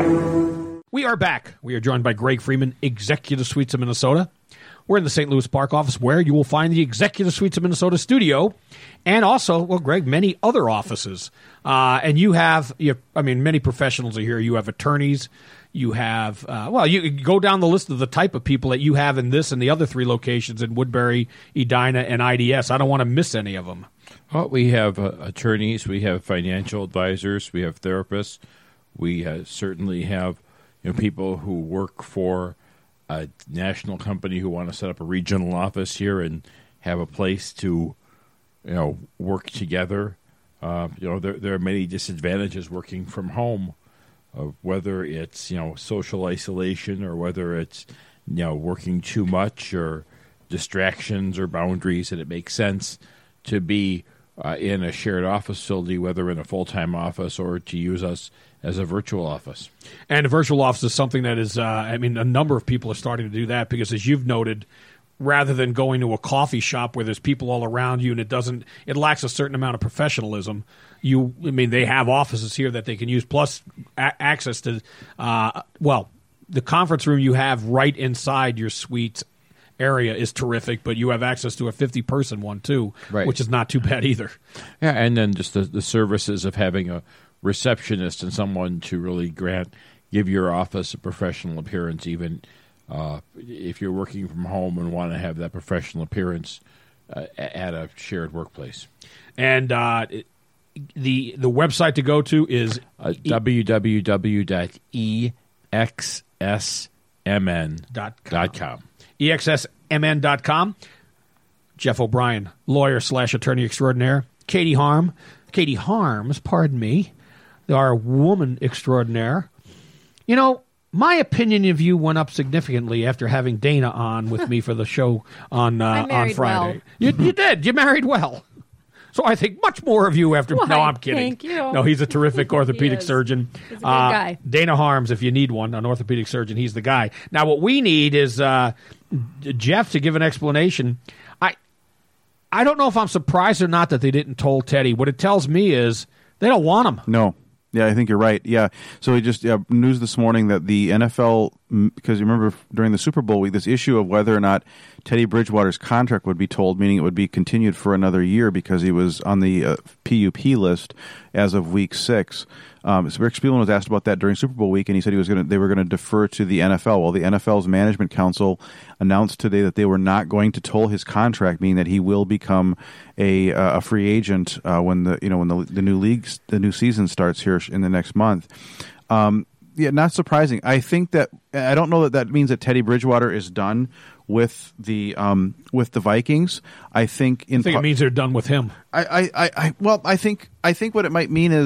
we are back. We are joined by Greg Freeman, Executive Suites of Minnesota. We're in the Saint Louis Park office where you will find the Executive Suites of Minnesota studio and also, well, Greg, many other offices. Uh, and you have, you have, I mean, many professionals are here. You have attorneys. You have, uh, well, you go down the list of the type of people that you have in this and the other three locations in Woodbury, Edina, and I D S. I don't want to miss any of them.
Well, we have uh, attorneys, we have financial advisors, we have therapists. We uh, certainly have you know, people who work for a national company who want to set up a regional office here and have a place to, you know, work together. Uh, you know, there there are many disadvantages working from home, uh, whether it's you know social isolation or whether it's you know working too much or distractions or boundaries, and it makes sense to be uh, in a shared office facility, whether in a full time office or to use us as a virtual office.
And a virtual office is something that is, uh, I mean, a number of people are starting to do that because, as you've noted, rather than going to a coffee shop where there's people all around you and it doesn't, it lacks a certain amount of professionalism. You, I mean, they have offices here that they can use, plus a- access to, uh, well, the conference room you have right inside your suite area is terrific, but you have access to a fifty-person one too,
right,
which is not too bad either.
Yeah, and then just the, the services of having a receptionist and someone to really grant give your office a professional appearance, even uh, if you're working from home and want to have that professional appearance uh, at a shared workplace.
And uh, the the website to go to is
uh, e- w w w dot e x s m n dot com.
e x s m n dot com. Jeff O'Brien, lawyer slash attorney extraordinaire. Katie Harm, Katie Harms, pardon me, our woman extraordinaire. You know, my opinion of you went up significantly after having Dana on with me for the show on uh, on Friday.
Well.
You, you did. You married well. So I think much more of you after.
Why,
no, I'm kidding.
thank you.
No, he's a terrific orthopedic
He is.
surgeon.
He's a good
Uh,
guy.
Dana Harms, if you need one, an orthopedic surgeon, he's the guy. Now, what we need is uh, Jeff to give an explanation. I, I don't know if I'm surprised or not that they didn't told Teddy. What it tells me is they don't want him.
No. Yeah, I think you're right. Yeah. So we just yeah, news this morning that the N F L, because you remember during the Super Bowl week, this issue of whether or not Teddy Bridgewater's contract would be told, meaning it would be continued for another year because he was on the uh, P U P list as of week six. Um, so Rick Spielman was asked about that during Super Bowl week, and he said he was going to they were going to defer to the N F L. Well, the N F L's Management Council announced today that they were not going to toll his contract, meaning that he will become a uh, a free agent uh, when the you know when the the new league the new season starts here in the next month. Um, yeah, not surprising. I think that I don't know that that means that Teddy Bridgewater is done with the um, with the Vikings. I think in
I think
par-
it means they're done with him.
I, I, I, I well, I think I think what it might mean is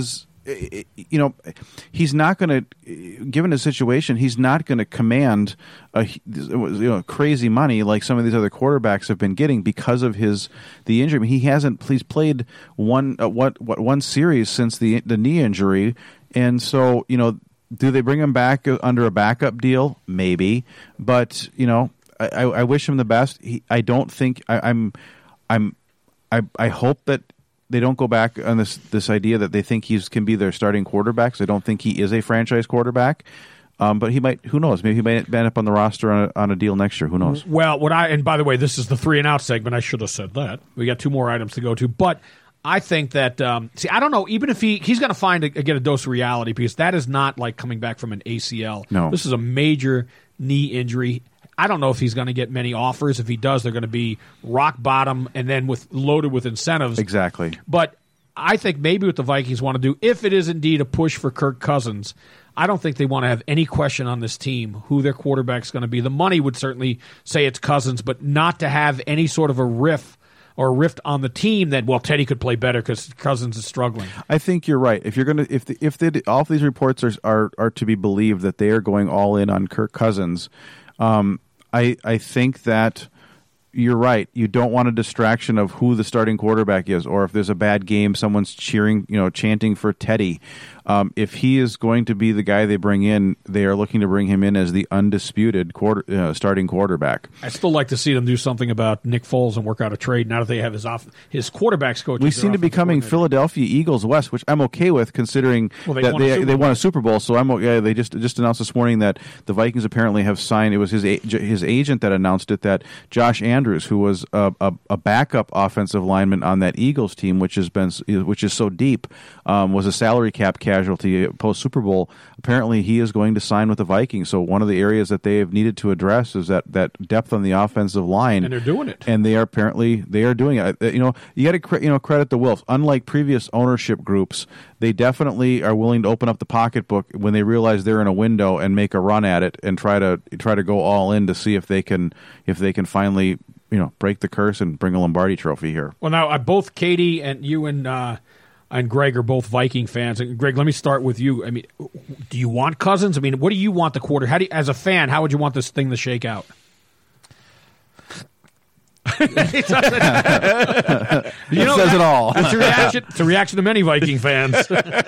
you know, he's not going to, given his situation, he's not going to command a, you know, crazy money like some of these other quarterbacks have been getting because of his the injury. I mean, he hasn't. He's played one uh, what what one series since the the knee injury, and so you know, do they bring him back under a backup deal? Maybe, but you know, I, I wish him the best. He, I don't think I, I'm I'm I I hope that they don't go back on this this idea that they think he's can be their starting quarterback. So I don't think he is a franchise quarterback. Um, but he might. Who knows? Maybe he might end up on the roster on a, on a deal next year. Who knows?
Well, what I and by the way, this is the three and out segment. I should have said that. We got two more items to go to, but I think that um, see, I don't know. Even if he he's going to find a, get a dose of reality because that is not like coming back from an A C L.
No,
this is a major knee injury. I don't know if he's going to get many offers. If he does, they're going to be rock bottom and then with loaded with incentives.
Exactly.
But I think maybe what the Vikings want to do, if it is indeed a push for Kirk Cousins, I don't think they want to have any question on this team who their quarterback's going to be. The money would certainly say it's Cousins, but not to have any sort of a riff or a rift on the team that, well, Teddy could play better because Cousins is struggling.
I think you're right. If you're going to, if the, if the, all of these reports are, are are to be believed that they are going all in on Kirk Cousins, um, I I think that you're right. You don't want a distraction of who the starting quarterback is, or if there's a bad game, someone's cheering, you know, chanting for Teddy. Um, if he is going to be the guy they bring in, they are looking to bring him in as the undisputed quarter, uh, starting quarterback.
I still like to see them do something about Nick Foles and work out a trade now that they have his off his quarterbacks coach.
We seem to be becoming Philadelphia Eagles West, which I'm okay with, considering
well, they
that
won
they they won a Super Bowl. So I'm okay. They just just announced this morning that the Vikings apparently have signed. It was his his agent that announced it, that Josh Andrews, who was a, a, a backup offensive lineman on that Eagles team, which has been which is so deep, um, was a salary cap casualty post Super Bowl. Apparently, he is going to sign with the Vikings. So one of the areas that they have needed to address is that, that depth on the offensive line,
and they're doing it.
And they are apparently they are doing it. You know, you got to you know credit the Wilfs. Unlike previous ownership groups, they definitely are willing to open up the pocketbook when they realize they're in a window and make a run at it and try to try to go all in to see if they can if they can finally you know break the curse and bring a Lombardi Trophy here.
Well, now uh, both Katie and you and. Uh, And Greg are both Viking fans. And Greg, let me start with you. I mean, do you want Cousins? I mean, what do you want the quarter? How do you, as a fan, how would you want this thing to shake out?
it says
know,
it all.
It's a reaction. It's a reaction to many Viking fans.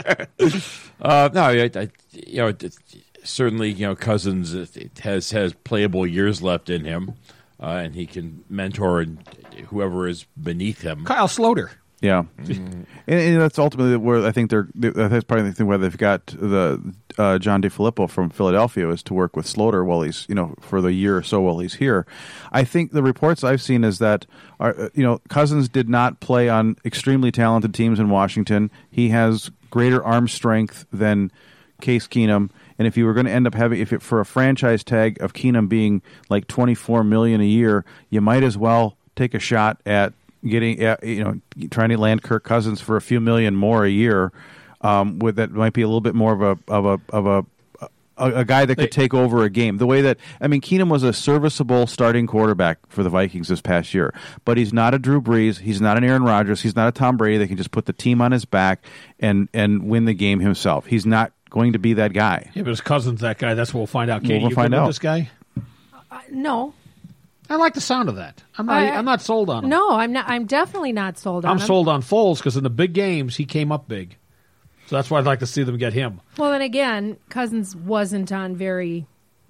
uh, no, I, I, you know, it, certainly, you know, Cousins has has playable years left in him, uh, and he can mentor whoever is beneath him.
Kyle Sloter.
Yeah, mm. and, and that's ultimately where I think they're. That's probably the thing where they've got the uh, John DeFilippo from Philadelphia is to work with Sloter while he's you know for the year or so while he's here. I think the reports I've seen is that are, you know Cousins did not play on extremely talented teams in Washington. He has greater arm strength than Case Keenum. And if you were going to end up having, if it for a franchise tag of Keenum being like twenty-four million dollars a year, you might as well take a shot at getting, you know, trying to land Kirk Cousins for a few million more a year. Um, with that might be a little bit more of a of a of a a, a guy that could take over a game. The way that I mean, Keenum was a serviceable starting quarterback for the Vikings this past year, but he's not a Drew Brees, he's not an Aaron Rodgers, he's not a Tom Brady that can just put the team on his back and and win the game himself. He's not going to be that guy.
Yeah, but his cousin's that guy. That's what we'll find out. Katie,
we'll
you
find
good
out.
With this guy?
Uh, no.
I like the sound of that. I'm not.
I,
I'm not sold on him.
No, I'm not. I'm definitely not sold on
I'm
him.
sold on Foles because in the big games he came up big, so that's why I'd like to see them get him.
Well, then again, Cousins wasn't on very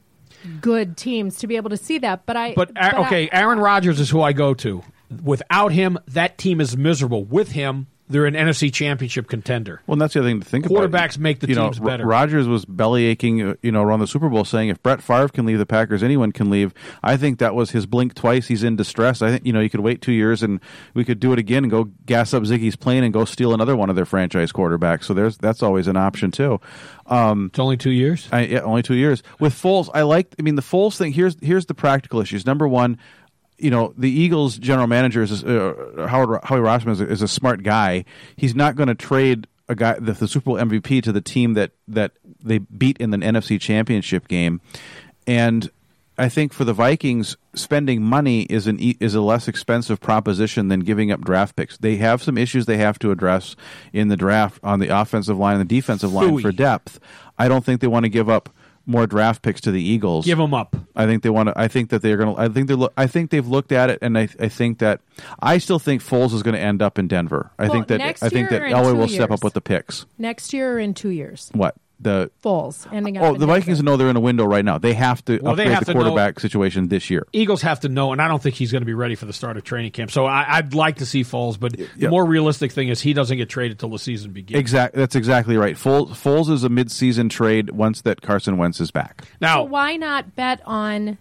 good teams to be able to see that. But I.
But,
but
okay,
I,
Aaron Rodgers is who I go to. Without him, that team is miserable. With him, they're an N F C Championship contender.
Well, and that's the other thing to think
Quarterbacks
about.
Quarterbacks make the
you
teams
know,
better.
Rodgers was belly aching, you know, around the Super Bowl, saying if Brett Favre can leave the Packers, anyone can leave. I think that was his blink twice. He's in distress. I think you know you could wait two years and we could do it again and go gas up Ziggy's plane and go steal another one of their franchise quarterbacks. So there's that's always an option too. Um,
it's only two years.
I, yeah, only two years. With Foles, I like. I mean, the Foles thing. Here's here's the practical issues. Number one. You know, the Eagles' general manager is uh, Howard Howie Roseman is a, is a smart guy. He's not going to trade a guy the, the Super Bowl M V P to the team that, that they beat in the N F C Championship game. And I think for the Vikings, spending money is an e- is a less expensive proposition than giving up draft picks. They have some issues they have to address in the draft on the offensive line and the defensive line
Phooey.
for depth. I don't think they want to give up more draft picks to the Eagles.
Give them up.
I think they want to. I think that they're going to. I think they. Lo- I think they've looked at it, and I, I think that I still think Foles is going to end up in Denver. I
Well,
think that.
next
I think
year
that
or in
Elway
two
will step
years?
up with the picks.
Next year or in two years?
What the?
Foles ending up.
Oh,
in
the Vikings
Denver.
know they're in a window right now. They have to
Well, they
upgrade
have
the
to know-
quarterback situation this year.
Eagles have to know, and I don't think he's going to be ready for the start of training camp. So I, I'd like to see Foles, but the
Yeah.
more realistic thing is he doesn't get traded till the season begins.
Exactly. That's exactly right. Foles, Foles is a mid-season trade once that Carson Wentz is back.
Now,
So why not bet on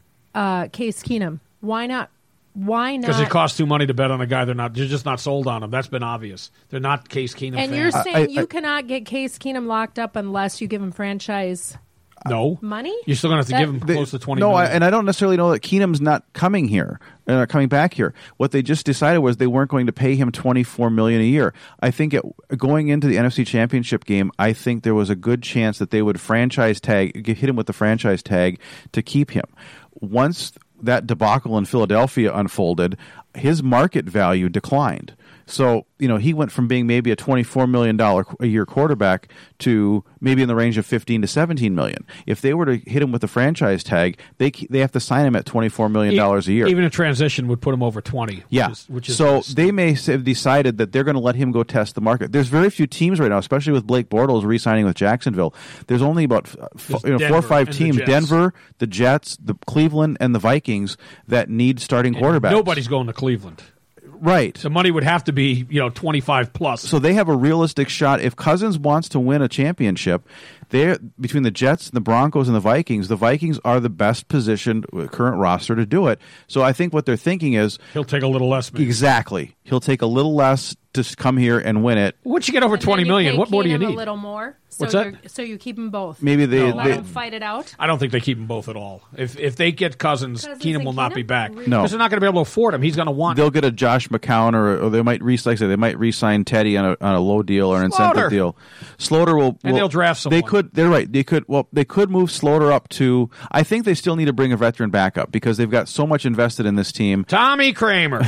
uh, Case Keenum? Why not? Why not?
because it costs too money to bet on a guy they're not, they're just not sold on him. That's been obvious. They're not Case Keenum
and
fans.
you're saying
I- I-
you cannot get Case Keenum locked up unless you give him franchise
no
money?
You're still going to have to
That-
give him
They-
close to twenty.
No, I,
million.
and I don't necessarily know that Keenum's not coming here, uh, coming back here. What they just decided was they weren't going to pay him twenty-four million dollars a year. I think it, going into the N F C Championship game, I think there was a good chance that they would franchise tag, get- hit him with the franchise tag to keep him. Once that debacle in Philadelphia unfolded, his market value declined. So, you know, he went from being maybe a twenty-four million dollars a year quarterback to maybe in the range of fifteen to seventeen million. If they were to hit him with the franchise tag, they they have to sign him at twenty-four million dollars a year.
Even a transition would put him over twenty. Which
Yeah.
is, which is
so they may have decided that they're going to let him go test the market. There's very few teams right now, especially with Blake Bortles re-signing with Jacksonville. There's only about uh, f- you know, four or
Denver
five
and the
teams:
Jets.
Denver, the Jets, the Cleveland, and the Vikings that need starting quarterbacks.
Nobody's going to Cleveland.
Right.
The money would have to be, you know, twenty-five plus.
So they have a realistic shot. If Cousins wants to win a championship, they're between the Jets, the Broncos, and the Vikings. The Vikings are the best positioned uh, current roster to do it. So I think what they're thinking is
He'll take a little less. Maybe.
exactly he'll take a little less to come here and win it.
Once you get over
And then
twenty
you
million,
pay
what more do you
Keenum
need?
A little more. So
What's that?
you're- So you keep them both.
Maybe they,
No,
Let
they
them fight it out.
I don't think they keep them both at all. If if they get Cousins,
Cousins
Keenum
and
will not
Keenum?
be back.
Really?
No.
Because they're not going to be able to afford him. He's going to want.
they'll get a Josh McCown or, or they might re like I said, they might re-sign Teddy on a on a low deal or an incentive
Slaughter.
deal. Slaughter will,
And
will-
they'll draft
They
someone.
could. They're right. They could. Well, they could move Slaughter up to. I think they still need to bring a veteran back up because they've got so much invested in this team.
Tommy Kramer.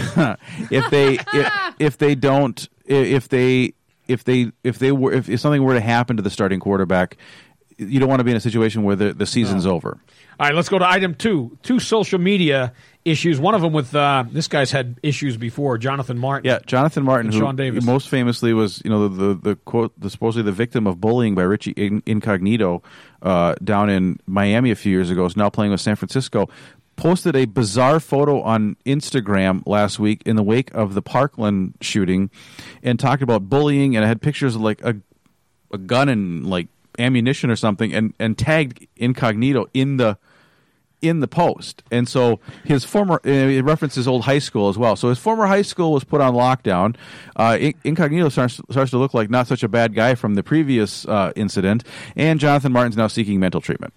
if they if, if they don't if they if they if they were if, if something were to happen to the starting quarterback, you don't want to be in a situation where the, the season's over.
All right, let's go to item two. Two social media issues. One of them with uh, this guy's had issues before. Jonathan Martin.
Yeah, Jonathan Martin,
And
who
Sean Davis.
most famously was, you know, the the, the quote, the supposedly the victim of bullying by Richie In- Incognito uh, down in Miami a few years ago, is now playing with San Francisco. Posted a bizarre photo on Instagram last week in the wake of the Parkland shooting, and talked about bullying, and it had pictures of like a a gun and like ammunition or something, and and tagged Incognito in the. in the post. And so his former, uh, it referenced his old high school as well. So his former high school was put on lockdown. Uh, In- Incognito starts, starts to look like not such a bad guy from the previous uh, incident. And Jonathan Martin's now seeking mental treatment.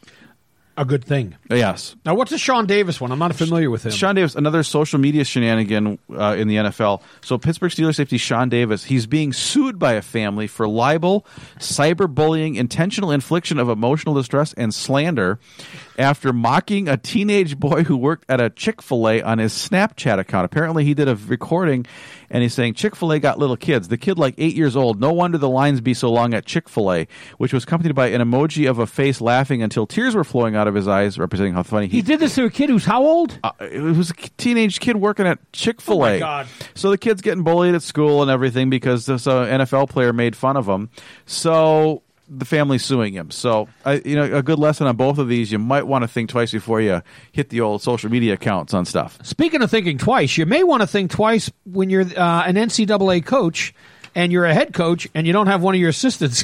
A good thing.
Yes.
Now, what's the Sean Davis one? I'm not familiar with him.
Sean Davis, another social media shenanigan uh, in the N F L. So Pittsburgh Steelers safety Sean Davis, he's being sued by a family for libel, cyberbullying, intentional infliction of emotional distress, and slander after mocking a teenage boy who worked at a Chick-fil-A on his Snapchat account. Apparently he did a recording, and he's saying, Chick-fil-A got little kids. The kid like eight years old. No wonder the lines be so long at Chick-fil-A, which was accompanied by an emoji of a face laughing until tears were flowing out of his eyes, representing how funny he
He did this to a kid who's how old?
uh, it was a teenage kid working at Chick-fil-A.
Oh, my God.
So the kid's getting bullied at school and everything because this uh, N F L player made fun of him. So the family's suing him. So I, you know, a good lesson on both of these. You might want to think twice before you hit the old social media accounts on stuff.
Speaking of thinking twice, you may want to think twice when you're uh, an N C double A coach and you're a head coach and you don't have one of your assistants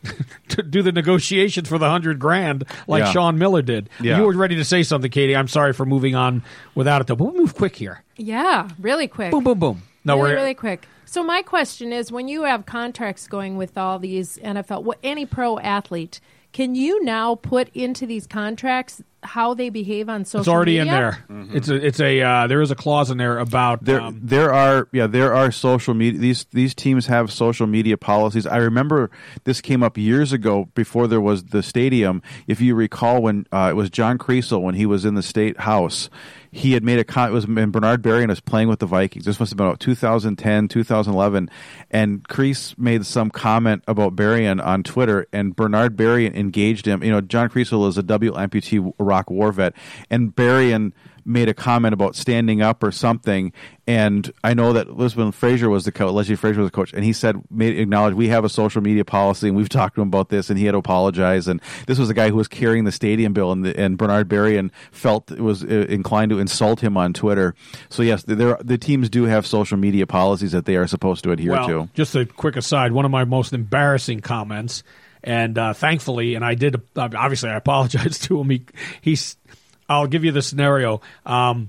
to do the negotiations for the hundred grand like
Yeah.
Sean Miller did.
Yeah.
You were ready to say something, Katie. I'm sorry for moving on without it, though. But we'll move quick here.
Yeah, really quick.
Boom, boom, boom. No,
really,
we're
really quick. So my question is, when you have contracts going with all these N F L, wh- any pro athlete, can you now put into these contracts how they behave on social
It's already
media?
in there. Mm-hmm. It's a it's a uh, there is a clause in there about
there.
Um,
there are yeah there are social media. These these teams have social media policies. I remember this came up years ago before there was the stadium. If you recall, when uh, it was John Kriesel when he was in the State House. He had made a con- it was and Bernard Berrien was playing with the Vikings. This must have been about two thousand ten, two thousand eleven, and Kriesel made some comment about Berrien on Twitter, and Bernard Berrien engaged him. You know, John Kriesel is a W amputee Iraq war vet, and Berrien made a comment about standing up or something. And I know that Elizabeth Frazier was the coach, Leslie Frazier was the coach, and he said, made acknowledged, we have a social media policy, and we've talked to him about this, and he had to apologize. And this was the guy who was carrying the stadium bill, and, the, and Bernard Berrien felt was uh, inclined to insult him on Twitter. So yes, there the teams do have social media policies that they are supposed to adhere
well,
to.
Just a quick aside, one of my most embarrassing comments, and uh, thankfully, and I did, uh, obviously I apologize to him, he, he's, I'll give you the scenario. Um,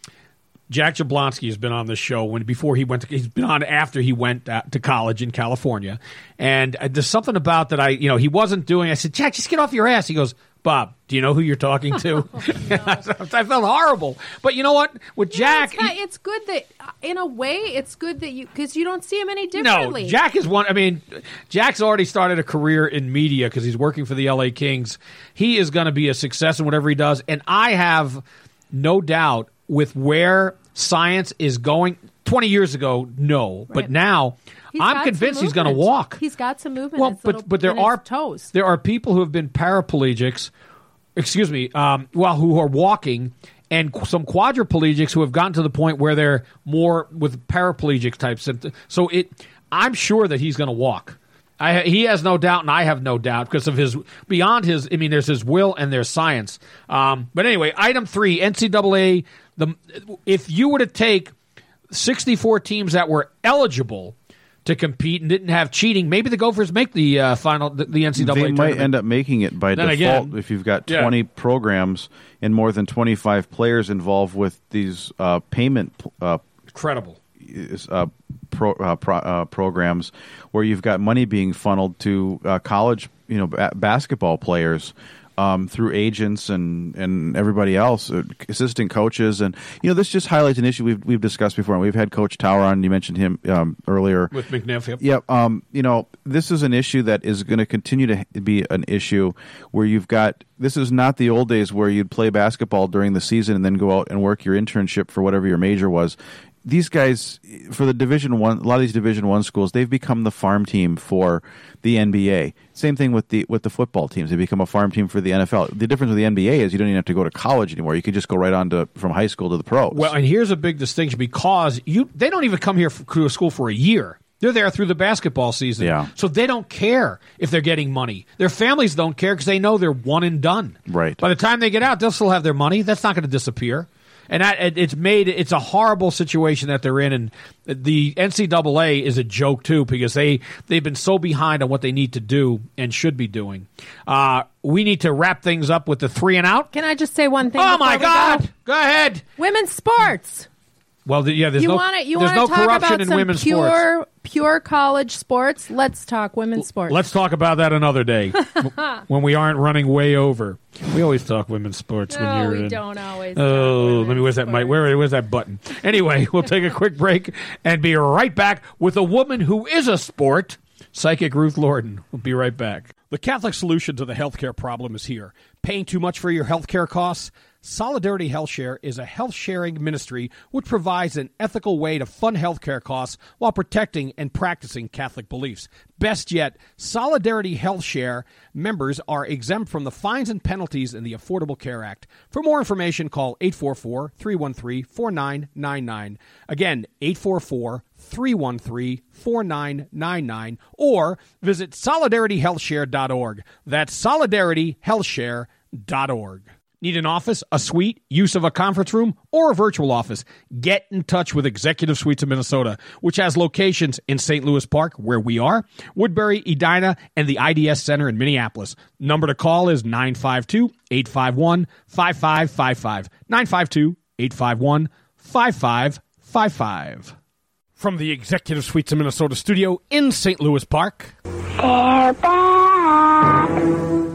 Jack Jablonski has been on the show when before he went to, he's been on after he went uh, to college in California. And uh, there's something about that I, you know, he wasn't doing. I said, Jack, just get off your ass. He goes, Bob, do you know who you're talking to? Oh, no. I felt horrible. But you know what? With Jack.
Yeah, it's, not, it's good that, in a way, it's good that you, because you don't see him any differently.
No, Jack is one. I mean, Jack's already started a career in media because he's working for the L A Kings. He is going to be a success in whatever he does. And I have no doubt with where science is going. twenty years ago, no. Right. But now, he's I'm convinced he's going to walk.
He's got some movement.
Well,
in his
but
little,
but there
in
are
his toes.
There are people who have been paraplegics. Excuse me. Um, well, who are walking, and some quadriplegics who have gotten to the point where they're more with paraplegic type symptoms. So it, I'm sure that he's going to walk. I, he has no doubt, and I have no doubt because of his beyond his. I mean, there's his will and there's science. Um, but anyway, item three, N C double A. The if you were to take sixty-four teams that were eligible to compete and didn't have cheating, maybe the Gophers make the uh, final, the, the N C double A
They
tournament.
might end up making it by
then
default
again,
if you've got
yeah.
twenty programs and more than twenty-five players involved with these uh, payment uh,
incredible
uh, pro, uh, pro, uh, programs where you've got money being funneled to uh, college, you know, b- basketball players. Um, through agents and, and everybody else, uh, assistant coaches, and you know this just highlights an issue we've we've discussed before. And we've had Coach Tower on. You mentioned him um, earlier
with McNiff. Yep.
Yeah. Um, you know this is an issue that is going to continue to be an issue where you've got. This is not the old days where you'd play basketball during the season and then go out and work your internship for whatever your major was. These guys, for the Division One, a lot of these Division One schools, they've become the farm team for the N B A. Same thing with the with the football teams; they become a farm team for the N F L. The difference with the N B A is you don't even have to go to college anymore. You can just go right on to from high school to the pros.
Well, and here's a big distinction because you they don't even come here for, to a school for a year. They're there through the basketball season,
yeah.
So they don't care if they're getting money. Their families don't care because they know they're one and done.
Right.
By the time they get out, they'll still have their money. That's not going to disappear. And that, it's made it's a horrible situation that they're in, and the N C double A is a joke too because they they've been so behind on what they need to do and should be doing. Uh, we need to wrap things up with the three and out.
Can I just say one thing?
Oh my God!
Go?
go ahead.
Women's sports.
Well, the, yeah, there's
you
no
wanna, you
there's no
talk
corruption
about
in
some
women's
pure,
sports.
Pure college sports. Let's talk women's sports.
Let's talk about that another day when we aren't running way over. We always talk women's sports
no,
when you're
we
in.
don't always.
Oh, let me. Where's that mic? Where? Where's that button? Anyway, we'll take a quick break and be right back with a woman who is a sport. Psychic Ruth Lorden. We'll be right back. The Catholic solution to the healthcare problem is here. Paying too much for your healthcare costs? Solidarity Health Share is a health-sharing ministry which provides an ethical way to fund healthcare costs while protecting and practicing Catholic beliefs. Best yet, Solidarity Health Share members are exempt from the fines and penalties in the Affordable Care Act. For more information, call eight four four, three one three, four nine nine nine. Again, eight four four, three one three, four nine nine nine, or visit solidarity health share dot org. That's solidarity health share dot org. Need an office, a suite, use of a conference room, or a virtual office? Get in touch with Executive Suites of Minnesota, which has locations in Saint Louis Park, where we are, Woodbury, Edina, and the I D S Center in Minneapolis. Number to call is nine five two, eight five one, five five five five. nine five two, eight five one, five five five five. From the Executive Suites of Minnesota studio in Saint Louis Park.
They're back.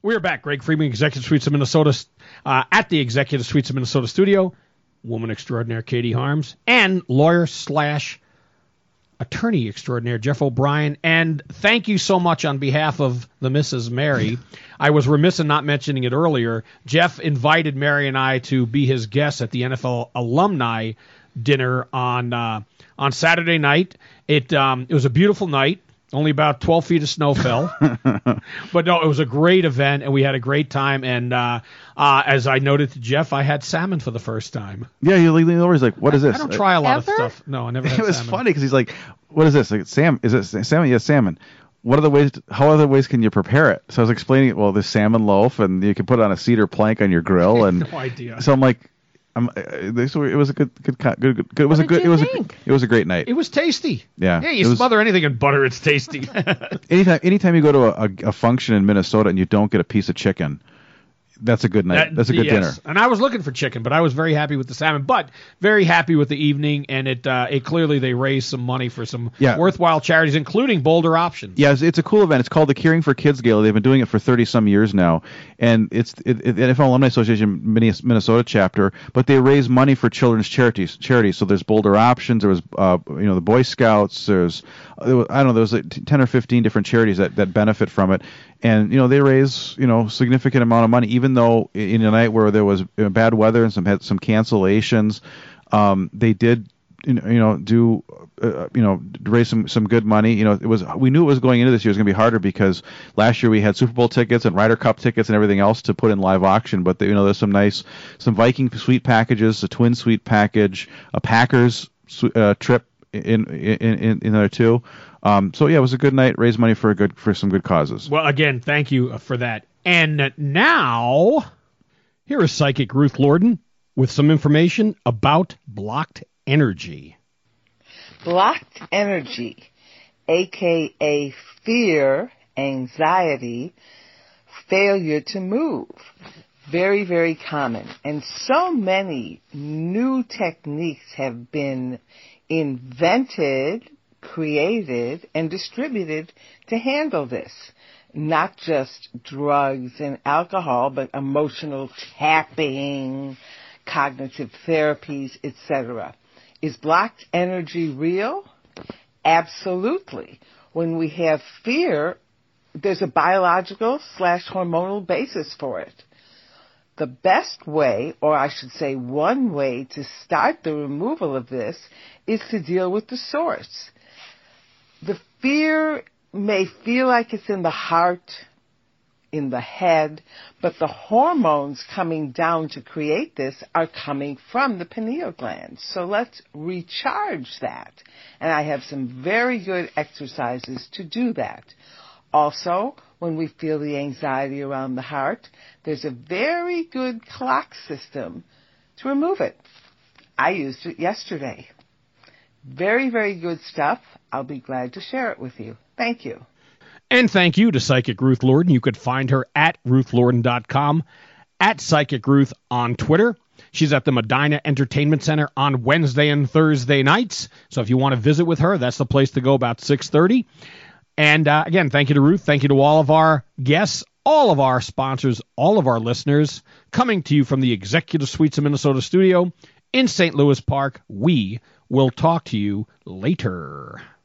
We're back. Greg Friedman, Executive Suites of Minnesota, uh, at the Executive Suites of Minnesota studio. Woman extraordinaire Katie Harms, and lawyer slash attorney extraordinaire Jeff O'Brien. And thank you so much on behalf of the Missus Mary. I was remiss in not mentioning it earlier. Jeff invited Mary and I to be his guests at the N F L alumni dinner on uh, on Saturday night. It um, it was a beautiful night. Only about twelve feet of snow fell. But no, it was a great event, and we had a great time. And uh, uh, as I noted to Jeff, I had salmon for the first time.
Yeah, you lean over. He's like, "What is this?"
I don't try a lot
Ever?
of stuff. No, I never had
It was
salmon.
funny because he's like, "What is this? Like, Sam? Is it salmon? Yes, salmon. What other ways? How other ways can you prepare it?" So I was explaining, well, there's salmon loaf, and you can put it on a cedar plank on your grill. And
No idea.
So I'm like, I'm, uh, this, it was a good, good, good, good, good it was
What
a good,
did
it
you
was
think?
a, it was a great night.
It was tasty.
Yeah,
Yeah, you
it was-
smother anything in butter, it's tasty.
anytime, anytime you go to a, a, a function in Minnesota and you don't get a piece of chicken, that's a good night.
That-
that's a good
yes.
dinner.
And I was looking for chicken, but I was very happy with the salmon. But very happy with the evening, and it uh, it clearly they raised some money for some
Yeah.
worthwhile charities, including Boulder Options.
Yeah, it's, it's a cool event. It's called the Caring for Kids Gala. They've been doing it for thirty some years now, and it's it, it, the N F L Alumni Association Minnesota chapter. But they raise money for children's charities. Charities. So there's Boulder Options. There was uh, you know the Boy Scouts. There's there was, I don't know. There was like ten or fifteen different charities that, that benefit from it, and you know they raise you know significant amount of money. Even though in a night where there was uh, bad weather and some had some cancellations, um, they did. You know, do uh, you know raise some some good money? You know, it was we knew it was going into this year was going to be harder because last year we had Super Bowl tickets and Ryder Cup tickets and everything else to put in live auction. But you know, there's some nice some Viking suite packages, a twin suite package, a Packers uh, trip in in in, in there too. Um, so yeah, it was a good night. Raise money for a good for some good causes.
Well, again, thank you for that. And now, here is Psychic Ruth Lorden with some information about blocked energy.
Blocked energy, aka fear, anxiety, failure to move. Very, very common. And so many new techniques have been invented, created, and distributed to handle this. Not just drugs and alcohol, but emotional tapping, cognitive therapies, et cetera. Is blocked energy real? Absolutely. When we have fear, there's a biological slash hormonal basis for it. The best way, or I should say one way to start the removal of this is to deal with the source. The fear may feel like it's in the heart, in the head, but the hormones coming down to create this are coming from the pineal gland. So let's recharge that. And I have some very good exercises to do that. Also, when we feel the anxiety around the heart, there's a very good clock system to remove it. I used it yesterday. Very, very good stuff. I'll be glad to share it with you. Thank you.
And thank you to Psychic Ruth Lorden. You could find her at ruth lorden dot com, at Psychic Ruth on Twitter. She's at the Medina Entertainment Center on Wednesday and Thursday nights. So if you want to visit with her, that's the place to go about six thirty. And uh, again, thank you to Ruth. Thank you to all of our guests, all of our sponsors, all of our listeners, coming to you from the Executive Suites of Minnesota studio in Saint Louis Park. We will talk to you later.